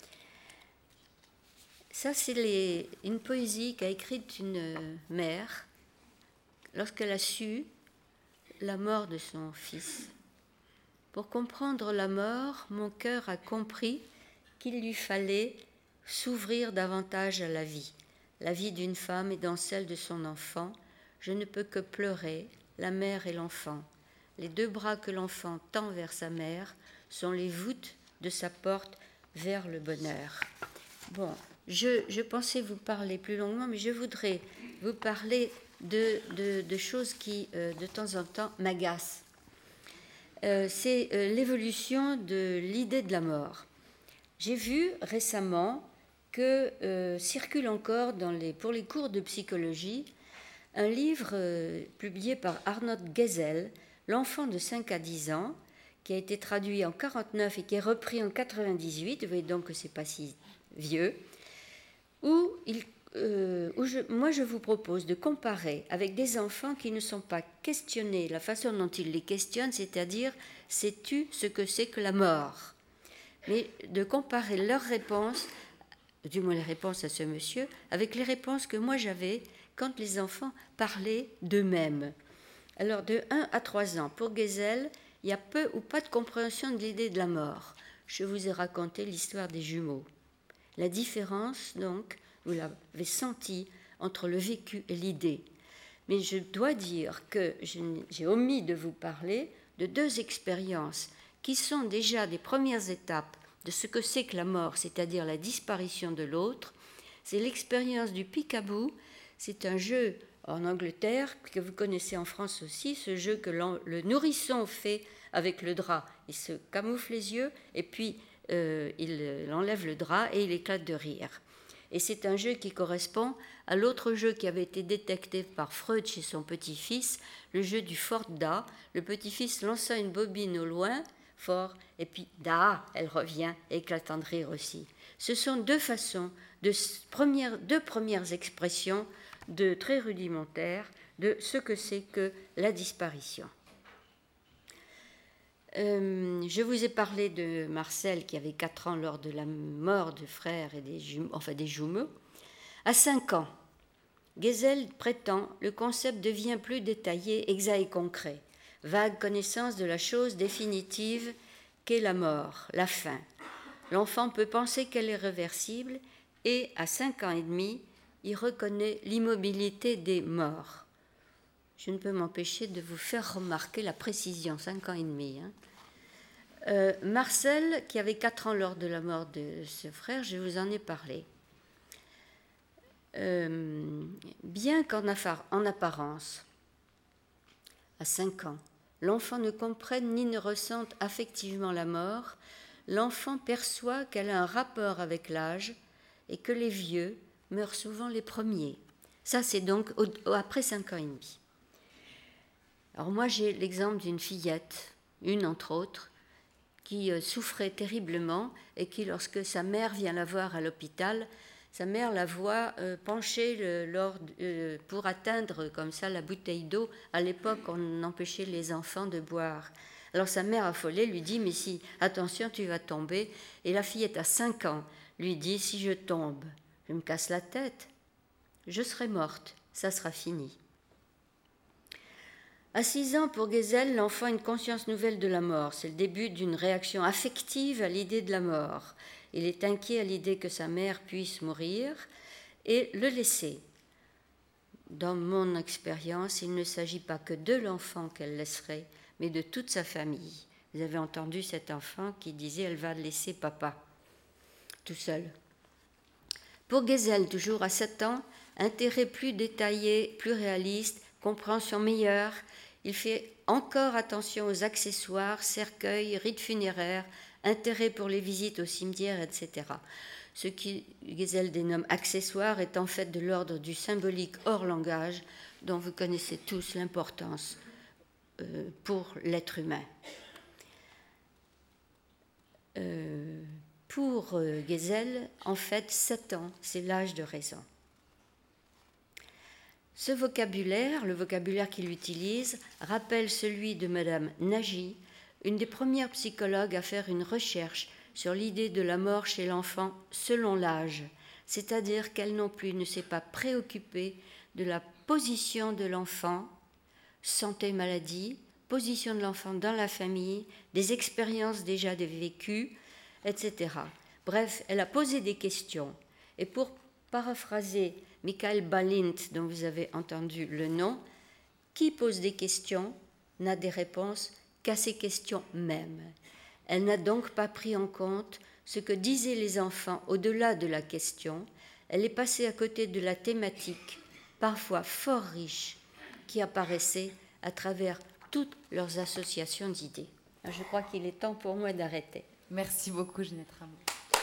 Ça, c'est les, une poésie qu'a écrite une mère lorsqu'elle a su la mort de son fils. Pour comprendre la mort, mon cœur a compris qu'il lui fallait s'ouvrir davantage à la vie, la vie d'une femme et dans celle de son enfant. Je ne peux que pleurer, la mère et l'enfant. Les deux bras que l'enfant tend vers sa mère sont les voûtes de sa porte vers le bonheur. Bon, je, je pensais vous parler plus longuement, mais je voudrais vous parler de, de, de choses qui, euh, de temps en temps, m'agacent. Euh, c'est euh, l'évolution de l'idée de la mort. J'ai vu récemment que euh, circule encore dans les, pour les cours de psychologie un livre euh, publié par Arnold Geisel, L'enfant de cinq à dix ans, qui a été traduit en quarante-neuf et qui est repris en quatre-vingt-dix-huit, vous voyez donc que ce n'est pas si vieux, où, il, euh, où je, moi je vous propose de comparer avec des enfants qui ne sont pas questionnés, la façon dont ils les questionnent, c'est-à-dire « sais-tu ce que c'est que la mort ?» mais de comparer leurs réponses, du moins les réponses à ce monsieur, avec les réponses que moi j'avais quand les enfants parlaient d'eux-mêmes. Alors de un à trois ans, pour Geisel, il y a peu ou pas de compréhension de l'idée de la mort. Je vous ai raconté l'histoire des jumeaux. La différence, donc, vous l'avez senti entre le vécu et l'idée. Mais je dois dire que j'ai omis de vous parler de deux expériences qui sont déjà des premières étapes de ce que c'est que la mort, c'est-à-dire la disparition de l'autre. C'est l'expérience du peek-a-boo. C'est un jeu En Angleterre, que vous connaissez en France aussi, ce jeu que le nourrisson fait avec le drap. Il se camoufle les yeux et puis euh, il enlève le drap et il éclate de rire. Et c'est un jeu qui correspond à l'autre jeu qui avait été détecté par Freud chez son petit-fils, le jeu du fort da. Le petit-fils lança une bobine au loin, fort, et puis da, elle revient, éclatant de rire aussi. Ce sont deux façons, de premières, deux premières expressions de très rudimentaires de ce que c'est que la disparition. Euh, je vous ai parlé de Marcel qui avait quatre ans lors de la mort de frères et des jumeaux, enfin des jumeaux. À cinq ans, Gesell prétend le concept devient plus détaillé, exact et concret. Vague connaissance de la chose définitive qu'est la mort, la fin. L'enfant peut penser qu'elle est réversible et à cinq ans et demi, il reconnaît l'immobilité des morts. Je ne peux m'empêcher de vous faire remarquer la précision, cinq ans et demi. Hein. Euh, Marcel, qui avait quatre ans lors de la mort de ce frère, je vous en ai parlé. Euh, bien qu'en en apparence, à cinq ans, l'enfant ne comprenne ni ne ressente affectivement la mort, l'enfant perçoit qu'elle a un rapport avec l'âge et que les vieux meurent souvent les premiers. Ça, c'est donc au, après cinq ans et demi. Alors moi, j'ai l'exemple d'une fillette, une entre autres, qui euh, souffrait terriblement et qui, lorsque sa mère vient la voir à l'hôpital, sa mère la voit euh, pencher le, lors, euh, pour atteindre comme ça la bouteille d'eau. À l'époque, on empêchait les enfants de boire. Alors sa mère affolée lui dit « mais si, attention, tu vas tomber ». Et la fillette à cinq ans lui dit « si je tombe, je me casse la tête, je serai morte, ça sera fini ». À six ans, pour Gesell, l'enfant a une conscience nouvelle de la mort. C'est le début d'une réaction affective à l'idée de la mort. Il est inquiet à l'idée que sa mère puisse mourir et le laisser. Dans mon expérience, il ne s'agit pas que de l'enfant qu'elle laisserait, mais de toute sa famille. Vous avez entendu cet enfant qui disait « elle va laisser papa tout seul ». Pour Gesell, toujours à sept ans, intérêt plus détaillé, plus réaliste, compréhension meilleure, il fait encore attention aux accessoires, cercueils, rites funéraires, intérêt pour les visites au cimetière, et cetera. Ce qui Gesell dénomme accessoires est en fait de l'ordre du symbolique hors langage, dont vous connaissez tous l'importance euh, pour l'être humain. Euh, pour euh, Gesell, en fait, sept ans, c'est l'âge de raison. Ce vocabulaire, le vocabulaire qu'il utilise, rappelle celui de Madame Nagy, une des premières psychologues à faire une recherche sur l'idée de la mort chez l'enfant selon l'âge, c'est-à-dire qu'elle non plus ne s'est pas préoccupée de la position de l'enfant, santé, maladie, position de l'enfant dans la famille, des expériences déjà vécues, et cetera. Bref, elle a posé des questions. Et pour paraphraser Michael Balint, dont vous avez entendu le nom, qui pose des questions n'a des réponses qu'à ces questions mêmes. Elle n'a donc pas pris en compte ce que disaient les enfants au-delà de la question. Elle est passée à côté de la thématique, parfois fort riche, qui apparaissait à travers toutes leurs associations d'idées. Je crois qu'il est temps pour moi d'arrêter. Merci beaucoup, Ginette Rimbaud.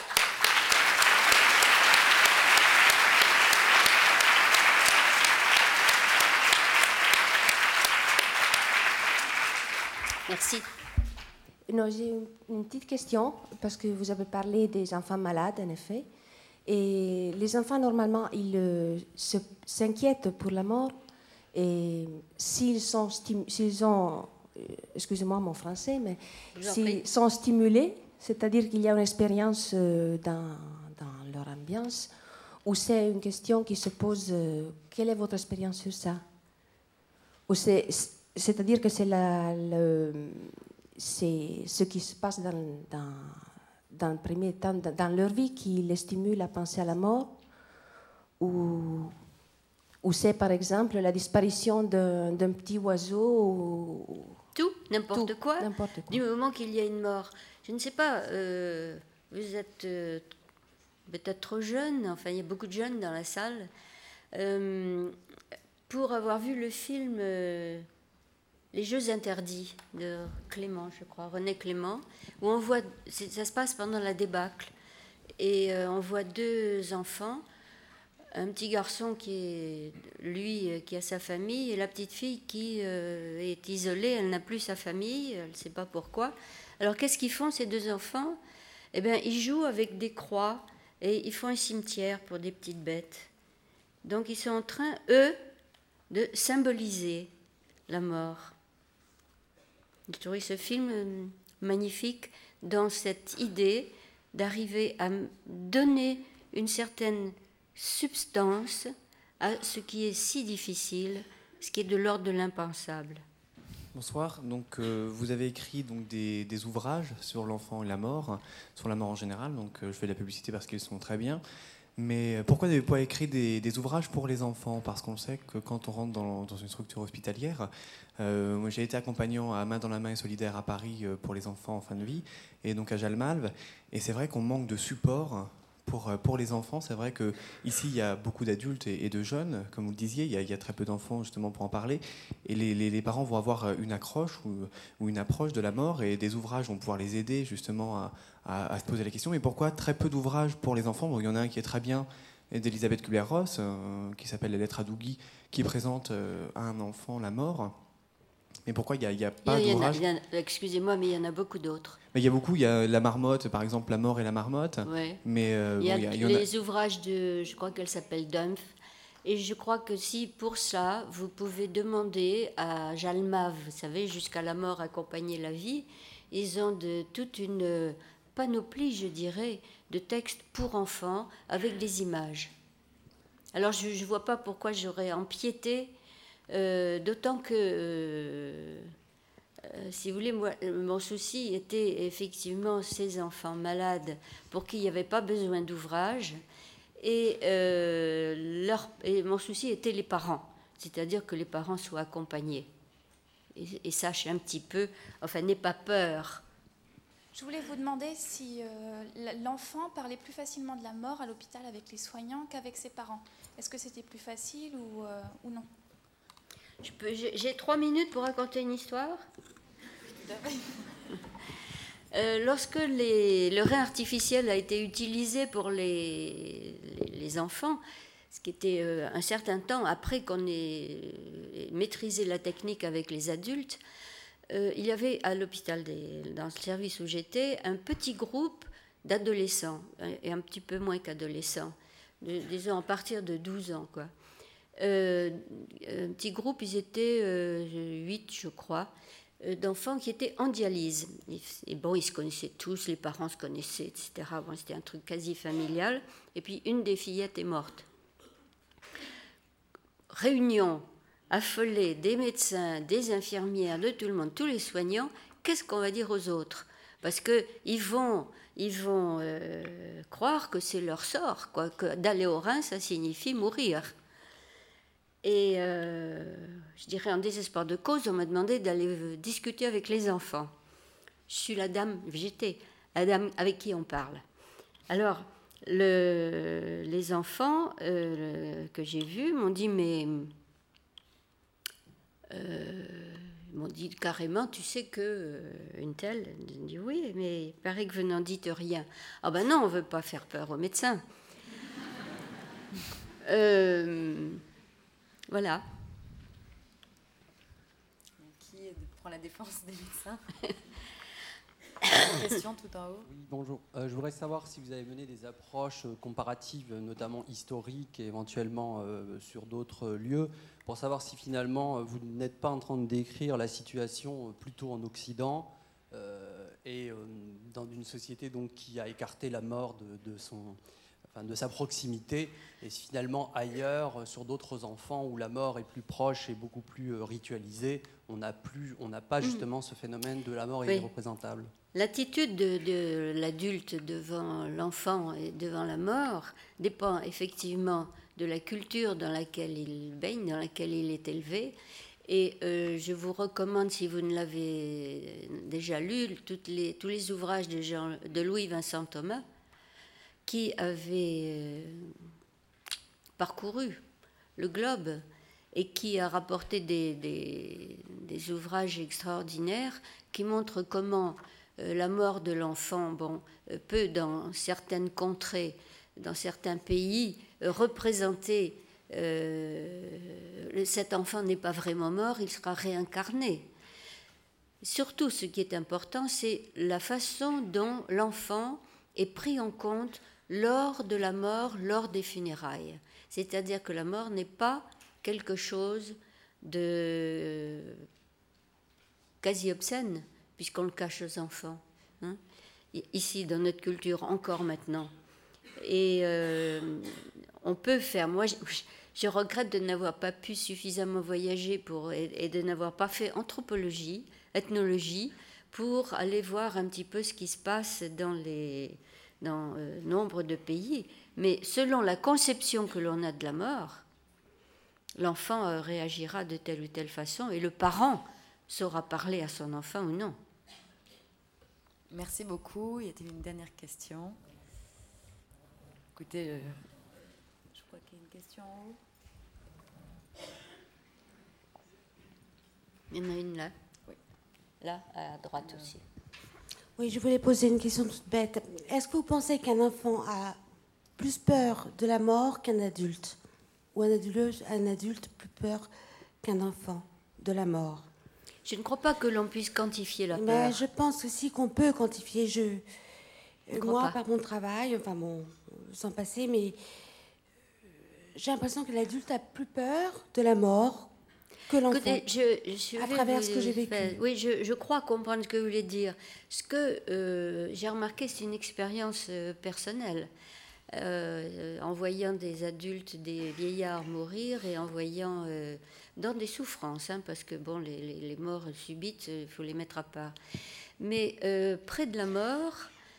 Merci. Non, j'ai une petite question, parce que vous avez parlé des enfants malades, en effet. Et les enfants, normalement, ils euh, se, s'inquiètent pour la mort. Et s'ils sont, stim- s'ils ont, euh, excusez-moi mon français, mais s'ils sont stimulés, c'est-à-dire qu'il y a une expérience euh, dans, dans leur ambiance, ou c'est une question qui se pose, euh, quelle est votre expérience sur ça? Ou c'est... C'est-à-dire que c'est, la, le, c'est ce qui se passe dans, dans, dans le premier temps, dans, dans leur vie, qui les stimule à penser à la mort, ou, ou c'est par exemple la disparition d'un, d'un petit oiseau. Ou, tout, n'importe, tout quoi, n'importe quoi, du moment qu'il y a une mort. Je ne sais pas, euh, vous êtes euh, peut-être trop jeune, enfin il y a beaucoup de jeunes dans la salle. Euh, pour avoir vu le film euh, Les Jeux interdits de Clément, je crois, René Clément, où on voit, ça se passe pendant la débâcle, et euh, on voit deux enfants, un petit garçon qui est, lui, qui a sa famille, et la petite fille qui euh, est isolée, elle n'a plus sa famille, elle ne sait pas pourquoi. Alors qu'est-ce qu'ils font, ces deux enfants? Eh bien, ils jouent avec des croix, et ils font un cimetière pour des petites bêtes. Donc ils sont en train, eux, de symboliser la mort. J'ai trouvé ce film magnifique dans cette idée d'arriver à donner une certaine substance à ce qui est si difficile, ce qui est de l'ordre de l'impensable. Bonsoir. Donc, euh, vous avez écrit donc, des, des ouvrages sur l'enfant et la mort, sur la mort en général. Donc, euh, je fais de la publicité parce qu'ils sont très bien. Mais pourquoi n'avez-vous pas écrit des, des ouvrages pour les enfants? Parce qu'on sait que quand on rentre dans, dans une structure hospitalière, euh, moi j'ai été accompagnant à Main dans la main et solidaire à Paris pour les enfants en fin de vie, et donc à Jalmalve, et c'est vrai qu'on manque de support pour, pour les enfants. C'est vrai qu'ici il y a beaucoup d'adultes et, et de jeunes, comme vous le disiez, il y a, il y a très peu d'enfants justement pour en parler, et les, les, les parents vont avoir une accroche ou, ou une approche de la mort, et des ouvrages vont pouvoir les aider justement à À, à se poser la question. Mais pourquoi très peu d'ouvrages pour les enfants? Bon, il y en a un qui est très bien, d'Elisabeth Kubler-Ross, euh, qui s'appelle Les Lettres à Dougie, qui présente euh, à un enfant la mort. Mais pourquoi il n'y a, a pas d'ouvrage? Excusez-moi, mais il y en a beaucoup d'autres. Mais il y a beaucoup. Il y a La Marmotte, par exemple, La mort et la marmotte. Ouais. Mais euh, il y a, bon, il y a, il y les a... ouvrages de, je crois qu'elle s'appelle Dumpf. Et je crois que si, pour ça, vous pouvez demander à Jalmave, vous savez, jusqu'à la mort accompagner la vie, ils ont de, toute une panoplie, je dirais, de textes pour enfants avec des images. Alors je ne vois pas pourquoi j'aurais empiété, euh, d'autant que, euh, euh, si vous voulez, moi, mon souci était effectivement ces enfants malades pour qui il n'y avait pas besoin d'ouvrage, et, euh, leur, et mon souci était les parents, c'est-à-dire que les parents soient accompagnés et, et sachent un petit peu, enfin, n'aient pas peur. Je voulais vous demander si euh, l'enfant parlait plus facilement de la mort à l'hôpital avec les soignants qu'avec ses parents. Est-ce que c'était plus facile ou, euh, ou non? Je peux, j'ai, j'ai trois minutes pour raconter une histoire. euh, lorsque les, le rein artificiel a été utilisé pour les, les, les enfants, ce qui était euh, un certain temps après qu'on ait maîtrisé la technique avec les adultes, Euh, il y avait à l'hôpital, des, dans le service où j'étais, un petit groupe d'adolescents, et un petit peu moins qu'adolescents, de, disons à partir de douze ans, quoi. Euh, un petit groupe, ils étaient euh, huit, je crois, euh, d'enfants qui étaient en dialyse. Et, et bon, ils se connaissaient tous, les parents se connaissaient, et cetera. Bon, c'était un truc quasi familial. Et puis, une des fillettes est morte. Réunion affolé des médecins, des infirmières, de tout le monde, tous les soignants, qu'est-ce qu'on va dire aux autres? Parce qu'ils vont, ils vont euh, croire que c'est leur sort, quoi, que d'aller au Rhin, ça signifie mourir. Et euh, je dirais en désespoir de cause, on m'a demandé d'aller discuter avec les enfants. Je suis la dame, j'étais la dame avec qui on parle. Alors, le, les enfants euh, que j'ai vus m'ont dit, mais... Euh, ils m'ont dit carrément, tu sais que euh, une telle, j'ai dit oui, mais il paraît que vous n'en dites rien. Ah ben non, on ne veut pas faire peur aux médecins. euh, voilà. Qui prend la défense des médecins? Question tout en haut. Oui, bonjour. Euh, je voudrais savoir si vous avez mené des approches comparatives, notamment historiques et éventuellement euh, sur d'autres lieux, pour savoir si finalement vous n'êtes pas en train de décrire la situation plutôt en Occident euh, et euh, dans une société donc, qui a écarté la mort de, de, son, enfin, de sa proximité, et finalement ailleurs, sur d'autres enfants où la mort est plus proche et beaucoup plus euh, ritualisée, on n'a plus, on n'a pas justement ce phénomène de la mort oui. irreprésentable. L'attitude de, de l'adulte devant l'enfant et devant la mort dépend effectivement de la culture dans laquelle il baigne, dans laquelle il est élevé. Et euh, je vous recommande, si vous ne l'avez déjà lu, toutes les, tous les ouvrages de, Jean, de Louis-Vincent Thomas, qui avait euh, parcouru le globe et qui a rapporté des, des, des ouvrages extraordinaires qui montrent comment euh, la mort de l'enfant, bon, euh, peut dans certaines contrées, dans certains pays, euh, représenter euh, cet enfant n'est pas vraiment mort, il sera réincarné. Surtout, ce qui est important, c'est la façon dont l'enfant est pris en compte lors de la mort, lors des funérailles. C'est-à-dire que la mort n'est pas quelque chose de quasi obscène, puisqu'on le cache aux enfants. Hein, ici, dans notre culture, encore maintenant. Et euh, on peut faire... Moi, je, je regrette de n'avoir pas pu suffisamment voyager pour, et, et de n'avoir pas fait anthropologie, ethnologie, pour aller voir un petit peu ce qui se passe dans, les, dans euh, nombre de pays. Mais selon la conception que l'on a de la mort, l'enfant euh, réagira de telle ou telle façon et le parent saura parler à son enfant ou non. Merci beaucoup. Y a-t-il une dernière question? Écoutez, euh, je crois qu'il y a une question en haut. Il y en a une là. Oui. Là, à droite aussi. Oui, je voulais poser une question toute bête. Est-ce que vous pensez qu'un enfant a plus peur de la mort qu'un adulte? Ou un adulte, un adulte plus peur qu'un enfant de la mort? Je ne crois pas que l'on puisse quantifier la peur. Mais je pense aussi qu'on peut quantifier. Je, je moi, pas. par mon travail, enfin bon, sans passer, mais j'ai l'impression que l'adulte a plus peur de la mort que l'enfant. Écoutez, je, je à vais travers vous, ce que j'ai vécu. Enfin, oui, je, je crois comprendre ce que vous voulez dire. Ce que euh, j'ai remarqué, c'est une expérience euh, personnelle. Euh, en voyant des adultes, des vieillards mourir et en voyant euh, dans des souffrances, hein, parce que bon, les, les, les morts subites, il faut les mettre à part. Mais euh, près de la mort,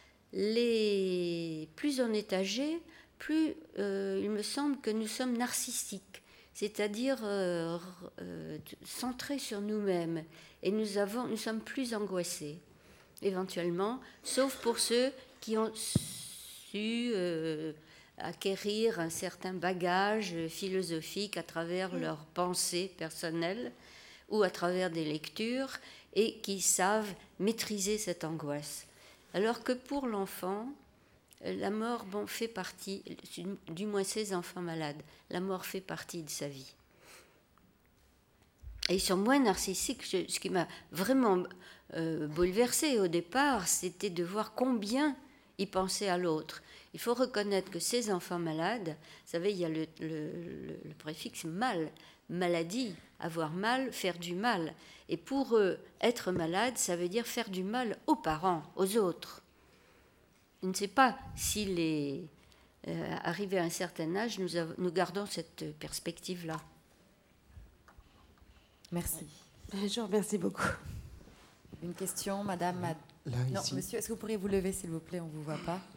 les, plus on est âgé, plus euh, il me semble que nous sommes narcissiques, c'est-à-dire euh, euh, centrés sur nous-mêmes, et nous, avons, nous sommes plus angoissés, éventuellement, sauf pour ceux qui ont su euh, acquérir un certain bagage philosophique à travers mmh. leurs pensées personnelles ou à travers des lectures et qui savent maîtriser cette angoisse. Alors que pour l'enfant, la mort bon, fait partie, du moins ces enfants malades, la mort fait partie de sa vie. Et ils sont moins narcissiques. Ce qui m'a vraiment euh, bouleversée au départ, c'était de voir combien ils pensaient à l'autre. Il faut reconnaître que ces enfants malades, vous savez, il y a le, le, le, le préfixe mal, maladie, avoir mal, faire du mal. Et pour eux, être malade, ça veut dire faire du mal aux parents, aux autres. Je ne sais pas si les, euh, arrivé à un certain âge, nous, avons, nous gardons cette perspective-là. Merci. Je vous remercie beaucoup. Une question, madame Mad... Là, Non, ici. monsieur, est-ce que vous pourriez vous lever, s'il vous plaît? On ne vous voit pas.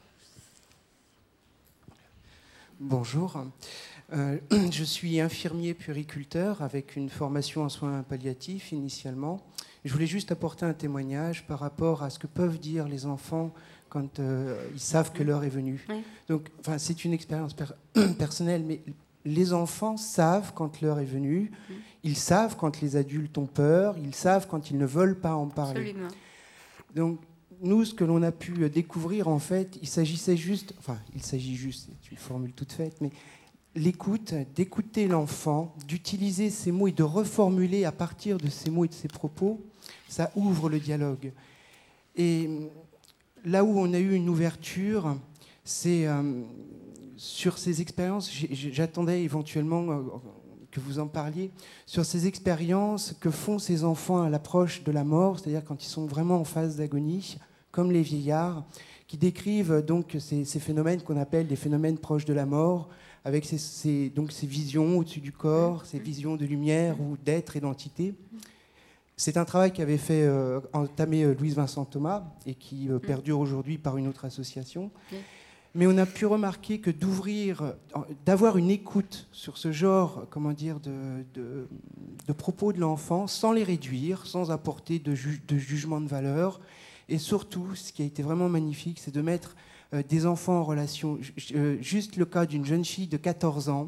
Bonjour. Euh, je suis infirmier puériculteur avec une formation en soins palliatifs initialement. Je voulais juste apporter un témoignage par rapport à ce que peuvent dire les enfants quand euh, ils savent que l'heure est venue. Oui. Donc, enfin, c'est une expérience per- personnelle, mais les enfants savent quand l'heure est venue, oui. Ils savent quand les adultes ont peur, ils savent quand ils ne veulent pas en parler. Absolument. Donc, nous, ce que l'on a pu découvrir, en fait, il s'agissait juste, enfin, il s'agit juste, c'est une formule toute faite, mais l'écoute, d'écouter l'enfant, d'utiliser ces mots et de reformuler à partir de ces mots et de ces propos, ça ouvre le dialogue. Et là où on a eu une ouverture, c'est euh, sur ces expériences, j'attendais éventuellement euh, que vous en parliez, sur ces expériences que font ces enfants à l'approche de la mort, c'est-à-dire quand ils sont vraiment en phase d'agonie, comme les vieillards, qui décrivent donc ces, ces phénomènes qu'on appelle des phénomènes proches de la mort, avec ces, ces, donc ces visions au-dessus du corps, ces visions de lumière ou d'être et d'entité. C'est un travail qu'avait fait euh, entamer euh, Louise Vincent Thomas et qui euh, perdure aujourd'hui par une autre association. Mais on a pu remarquer que d'ouvrir, d'avoir une écoute sur ce genre, comment dire, de, de, de propos de l'enfant, sans les réduire, sans apporter de, ju- de jugement de valeur, et surtout, ce qui a été vraiment magnifique, c'est de mettre euh, des enfants en relation. J- euh, juste le cas d'une jeune fille de quatorze ans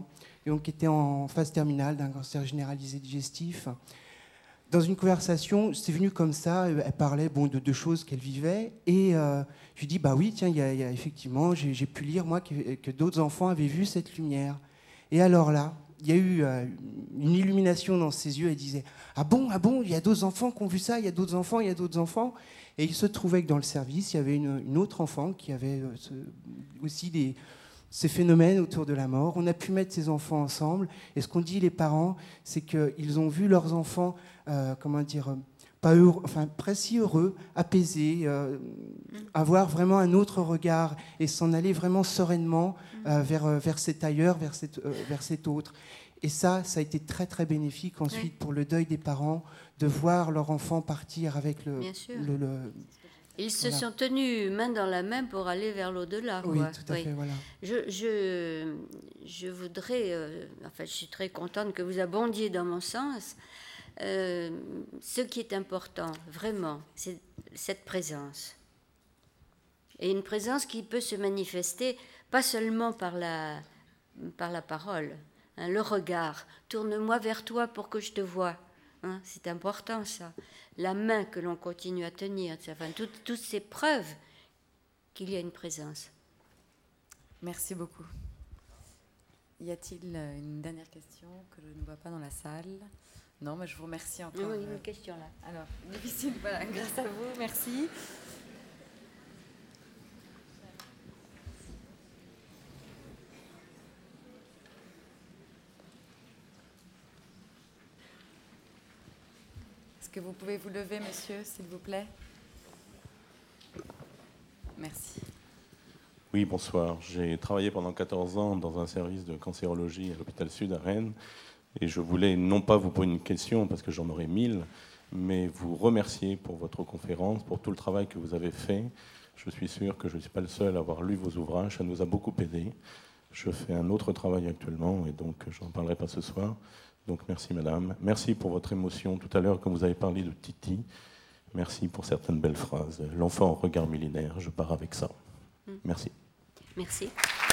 et donc, qui était en phase terminale d'un cancer généralisé digestif. Dans une conversation, c'est venu comme ça, elle parlait bon, de deux choses qu'elle vivait, et euh, je lui dis, bah oui, tiens, il y a, y a, effectivement, j'ai, j'ai pu lire, moi, que, que d'autres enfants avaient vu cette lumière. Et alors là, il y a eu euh, une illumination dans ses yeux, elle disait, ah bon, ah bon, il y a d'autres enfants qui ont vu ça, il y a d'autres enfants, il y a d'autres enfants. Et il se trouvait que dans le service, il y avait une, une autre enfant qui avait euh, ce, aussi des... ces phénomènes autour de la mort. On a pu mettre ces enfants ensemble. Et ce qu'ont dit les parents, c'est qu'ils ont vu leurs enfants, euh, comment dire, pas heureux, enfin, presque heureux, apaisés, euh, avoir vraiment un autre regard et s'en aller vraiment sereinement euh, vers, vers cet ailleurs, vers, cette, euh, vers cet autre. Et ça, ça a été très, très bénéfique ensuite oui. pour le deuil des parents, de voir leur enfant partir avec le... Bien sûr. le, le Ils se voilà. sont tenus main dans la main pour aller vers l'au-delà. Oui, quoi. tout à oui. fait, voilà. Je, je, je voudrais... Euh, enfin, je suis très contente que vous abondiez dans mon sens. Euh, ce qui est important, vraiment, c'est cette présence. Et une présence qui peut se manifester pas seulement par la, par la parole, hein, le regard. Tourne-moi vers toi pour que je te voie. Hein, c'est important, ça. La main que l'on continue à tenir, enfin, toutes, toutes ces preuves qu'il y a une présence. Merci beaucoup. Y a-t-il une dernière question que je ne vois pas dans la salle ? Non, mais je vous remercie encore. Oui, une question là. Alors, difficile, voilà, grâce à vous, merci. Est-ce que vous pouvez vous lever, monsieur, s'il vous plaît ? Merci. Oui, bonsoir. J'ai travaillé pendant quatorze ans dans un service de cancérologie à l'hôpital Sud à Rennes. Et je voulais non pas vous poser une question, parce que j'en aurais mille, mais vous remercier pour votre conférence, pour tout le travail que vous avez fait. Je suis sûr que je ne suis pas le seul à avoir lu vos ouvrages. Ça nous a beaucoup aidé. Je fais un autre travail actuellement, et donc je n'en parlerai pas ce soir. Donc merci, madame. Merci pour votre émotion tout à l'heure quand vous avez parlé de Titi. Merci pour certaines belles phrases. L'enfant au regard millénaire, je pars avec ça. Merci. Merci.